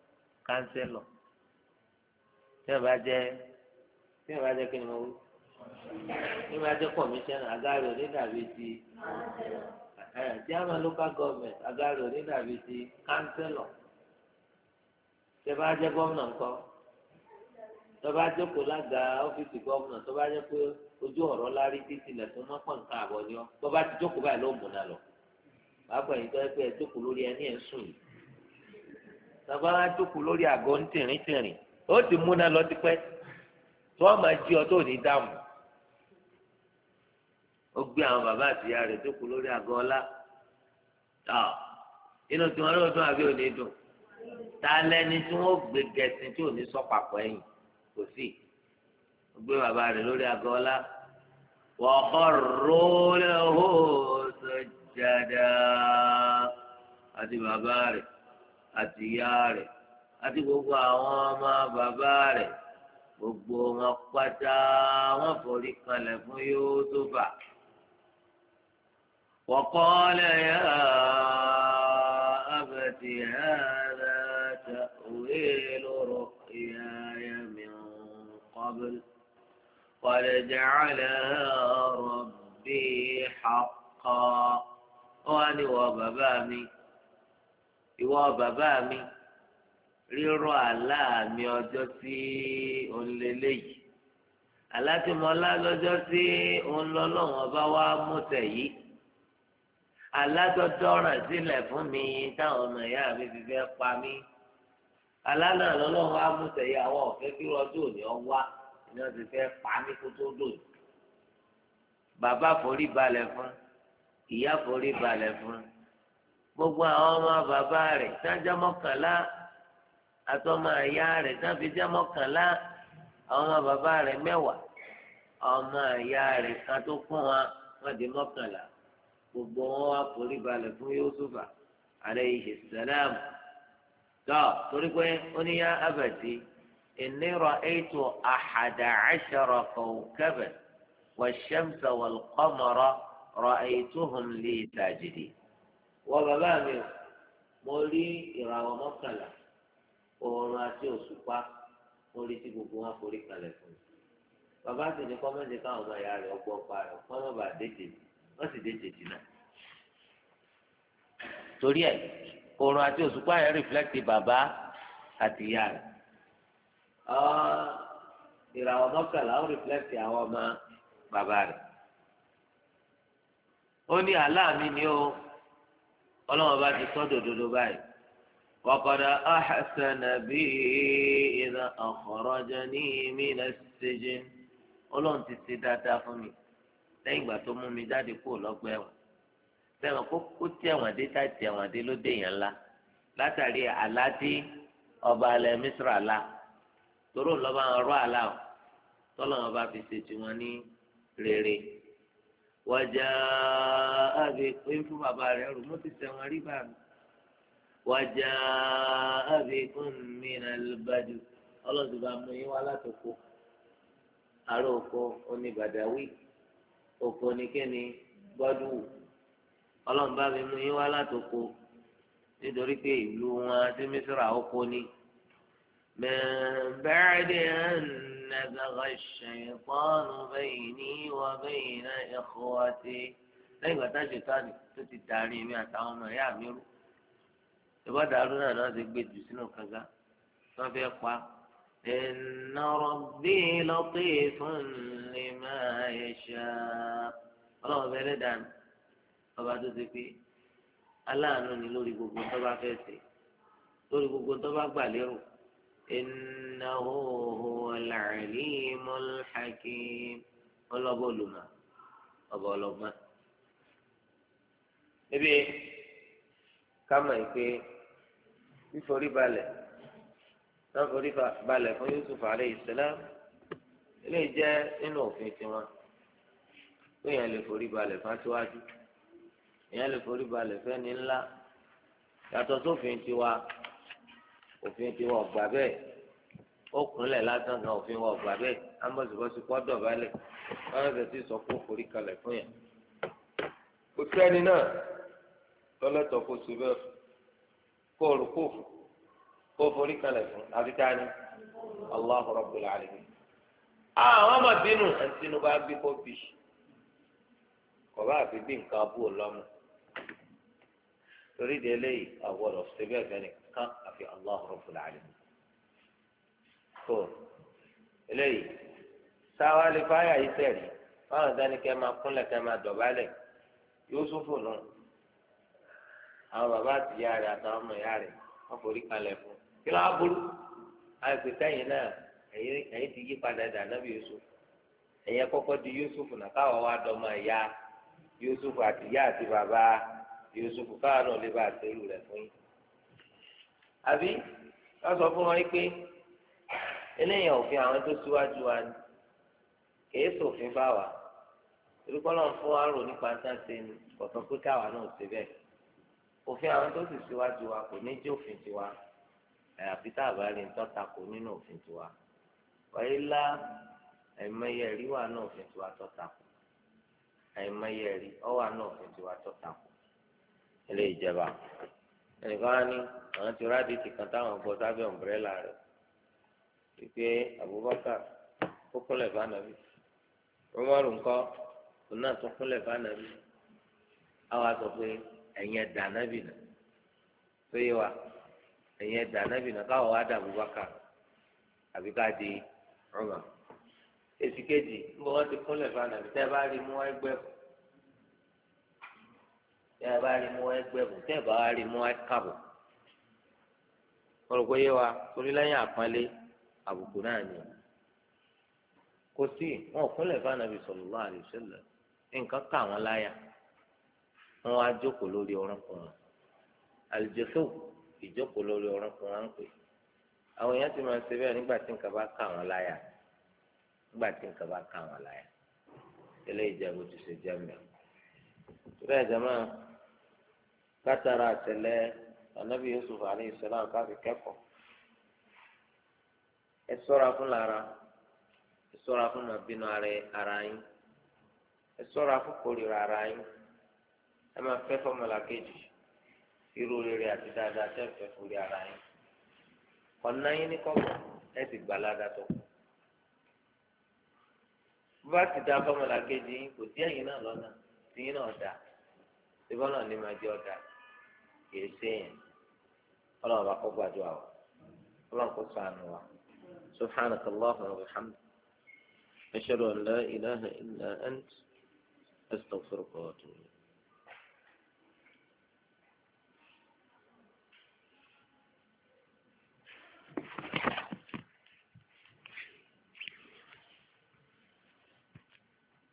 téèyàn bá jẹ́ kí ni mo wí nígbà tí kọmíṣánná agáre onídàbí ti chairman local government agáre onídàbí ti kánsẹ́lọ̀ tẹ́ bá jẹ́ gómìnà ńkọ́ tó bá jókòó lága ọ́fíìsì gómìnà tó bá jẹ́ pé ojú ọ̀rọ̀ lárí títí lẹ̀kún mọ́pọ̀ nǹkan àbọ̀ ni ọ́ tó bá ti jókòó báyìí ló múná lọ bàbá yìí tó yẹ pé ẹ jókòó lórí ẹni ẹ̀ ń sùn yìí tó bá wá jókòó lórí àgọ́ ń tìrín ó ti múná lọ tipẹ́ tó wọ́n máa jí ọ tó ní dáàmú ó gbé àwọn bàbá àtìyá rẹ̀ jókòó lórí àgọ́ ọlá inú tí wọ́n lọ́dún àbí òní dùn ta lẹ́ni tí wọ́n gbé gẹ̀ẹ́sì tí ò ní sọ papọ̀ ẹ̀yìn kò sí ó gbé bàbá rẹ̀ lórí àgọ́ ọlá wa kharru lahu sujjada àti bàbá rẹ̀ àti ìyá rẹ̀ àti gbogbo àwọn ọmọ bàbá rẹ̀ gbogbo wọn pátá wọn forí kanlẹ̀ fún Yúsúfà. وقال يا أبت هذا تأويل رؤياي من قبل قد جعلها ربي حقا وأنا وبابامي rírọ̀ àlá mi ọjọ́ tí òun lélẹ́yìí àlá tí mo lá lọ́jọ́ tí òun lọ́lọ́wọ́n bá wá mú tẹ̀ yìí àlá tó dọ́ràn sílẹ̀ fún mi táwọn ọmọ ìyá mi fi fẹ́ pa mí àlá náà lọ́lọ́wọ́n wá mú tẹ̀ yìí àwọn ọ̀fẹ́ kí ọjọ́ òní ọ wá ni wọ́n ti fẹ́ pa mí kó tó dòní. bàbá forí balẹ̀ fún ìyá forí balẹ̀ fún gbogbo àwọn ọmọ bàbá rẹ̀ sájà mọ́kànlá àtọmọ àyà rẹ̀ sáfi jẹ́ mọ́kànlá àwọn ọmọ bàbá rẹ̀ mẹ́wàá ọmọ àyà rẹ̀ kan tó kún wa wọ́n di mọ́kànlá gbogbo wọn wá forí balẹ̀ fún Yusufa alayhi salam tó torí pé ó ní yá abati inni ra'aytu ahada 'ashara kawkaban wash-shamsa wal-qamara ra'aytuhum li sajidin wọ́n bàbá mi mo rí ìràwọ̀ mọ́kànlá oòrùn àti òṣùpá orí tí gbogbo wọn forí kalẹ̀ fún un bàbá sì ní kọ́mẹ́ntì káwọn ọmọ ìyá rẹ̀ ọgbọ́n pa rẹ̀ wọ́n má bàa déjì wọ́n sì déjì dínà. torí ẹ̀ oòrùn àti òṣùpá yẹn rìflẹ́kìtì bàbá àti ìyá rẹ̀. ìràwọ̀ mọ́kànlá ó rìflẹ́kìtì àwọn ọmọ bàbá rẹ̀. ó ní aláàmì ni ó ọlọ́wọ́n bá ti sọ́ dòdòdó báyìí. وقد أحسن بي إذا أخرجني من السجن Ọlọ́run ti ṣe dáadáa fún mi lẹ́yìn ìgbà tó mú mi jáde kúrò lọ́gbà ẹ̀wọ̀n sẹ́wọ̀n kó tí ẹ̀wọ̀n dé tá tí ẹ̀wọ̀n dé ló dé yẹn ńlá látàrí àládé ọba alẹ́ mísírà la toró lọ́ba ń rọ́ àlá o tọ́lọ́wọ́n bá fi ṣe tiwọn ní rere wọ́jà àbí pé fún bàbá rẹ̀ rò mo ti ṣẹ̀wọ̀n rí bá mi. وجاء بكم من البدو Ọlọ́run ti bá mú yín wá látòkò ará oko oníbàdáwí oko oníkéni gbọdú Ọlọ́run bá mi mú yín wá látòkò nítorí pé ìlú wọn tí mísírà oko ni من بعد أن نزغ الشيطان بيني وبين إخوتي lẹ́yìn ìgbà tá a ṣe tán tó ti darí mi àtàwọn ọmọ ìyá mi rú ìbádà arúnà náà ti gbé jù sínú kànga wọn fẹẹ pa inna rabbi latifun lima yasha Ọlọ́run bẹ̀rẹ̀ dànù ọba tó ti pé aláàánú ni lórí gbogbo tó bá fẹẹ ṣe lórí gbogbo tó bá gbà lérò innahu huwal alimul hakim ọlọbọ olùmọ ọba ọlọ́gbọ́n níbi kama ìpè fíforí balẹ̀ náà forí balẹ̀ fún Yusuf alayhi salam eléyìí jẹ́ nínú òfin tiwọn pé èèyàn lè forí balẹ̀ fún aṣíwájú èèyàn lè forí balẹ̀ fẹ́ni ńlá yàtọ̀ sófin tiwa òfin tiwa ọ̀gbà bẹ́ẹ̀ ó kúnlẹ̀ lásán kan òfin wa ọ̀gbà bẹ́ẹ̀ ambọ̀sibọ́sí kọ́ dọ̀bálẹ̀ wọ́n fẹ́ẹ́ sì sọ pé ó forí kalẹ̀ fún yẹn kò sẹ́ni náà lọ́lọ́tọ̀ kó so bẹ́ẹ̀ kó o rò kó o forí kalẹ̀ fún abitani Allahu Rabbul Alamin. àwọn ọmọ bínú ẹnitínú bá bí kó bì kò bá àfi bí nǹkan abú ọlọ́mù torí de eléyìí àwọ̀rọ̀ ṣe bẹ́ẹ̀ fẹ́ nìkan àfi Allahu Rabbul Alamin. tó eléyìí sáwá lè fáyà yìí sẹ́ẹ̀rì báwọn dání kẹ́ máa kúnlẹ̀ kẹ́ máa dọ̀bálẹ̀ Yúsúfù nù. àwọn bàbá àti ìyá rẹ̀ àtàwọn ọmọ ìyá rẹ̀ wọ́n forí kalẹ̀ fún kí ló á burú àìsè sẹ́yìn náà ẹ̀yìn ti yí padà dà nábì Yusuf ẹ̀yìn kọ́kọ́ di Yusuf náà káwọn wá dọ́mọ ìyá Yusuf àti ìyá àti bàbá Yusuf káwọn náà lè bá àtẹrù rẹ̀ fún yín. àbí wọ́n sọ fún wọn pé eléyìí òfin àwọn tó síwájú wa ni kìí ṣòfin bá wa torí kọ́ lọ́n fún wa rò nípa sáńsẹ́ ni kọ̀tọ́ pé káwa náà ṣe bẹ́ẹ̀. òfin àwọn tó sì síwájú wa kò ní jẹ́ òfin tiwa àyàfi tá a bá rí nǹkan takò nínú òfin tiwa wáyé lá àìmọye ẹ̀rí wà náà òfin tiwa tó takò àìmọye ẹ̀rí ọ wà náà òfin tiwa tó takò ilé ìjẹba ẹnìkan á ní àwọn ti rádìí ti kàn táwọn gbọ́ sábẹ́ ọ̀mbrẹ́là rẹ̀ wípé Abubakar ó kúnlẹ̀ bá nàbí Umaru ńkọ́ òun náà tún kúnlẹ̀ bá nàbí àwọn á sọ pé ẹ̀yin ẹ̀dá nábì náà tó yé wa ẹ̀yin ẹ̀dá nábì náà káwọn wá dà Abubakar àbí ká di Umar. èsì kejì ń bọ́ wọ́n ti kúnlẹ̀ fún ànàbì tẹ́ ẹ bá rí mú ẹgbẹ́ bù tẹ́ ẹ bá rí mú ẹgbẹ́ bù tẹ́ ẹ bá rí mú ẹkábù. mo rò pé yé wa torí lẹ́yìn àpọ́nlé àbùkù náà ni kò sí wọn ò kúnlẹ̀ fún ànàbì sallallahu alaihi wasallam nǹkan ká wọn láyà wọn wá jókòó lórí orúnkún wọn àlùjọsọ ìjókòó lórí orúnkún wọn ń pè àwọn èèyàn ti máa ń ṣe bẹ́ẹ̀ nígbà tí nǹkan bá ká wọn láyà nígbà tí nǹkan bá ká wọn láyà eléyìí jẹ bó ti ṣe jẹ mẹ bẹ́ẹ̀ jẹmọ kátàrà àtẹlẹ Ànábì Yusuf alayhi salam káfí kẹ́kọ̀ọ́ ẹ ṣọ́ra fún lára ẹ ṣọ́ra fún màbínú ara yín ẹ ṣọ́ra fún kórìíra ara yín ẹ máa fẹ́ fọmọlá kejì irú rere àti dáadáa tẹ́ fẹ́ fúri ara yín ọ̀nà yín ní kọ́kọ́ ẹ sì gbà ládàtọ̀ bó bá ti dá fọmọlá kejì yín kò sí ẹ̀yin náà lọ́nà tí yín náà dà síbọn náà ní máa jẹ́ ọ̀dà kìí séyìn ọlọ́run bá kọ́ gbàdúrà o ọlọ́run kò sànù wa subhanaka allahumma wa bihamdik ashhadu an la ilaha illa ant astaghfiruka wa atubu ilayk.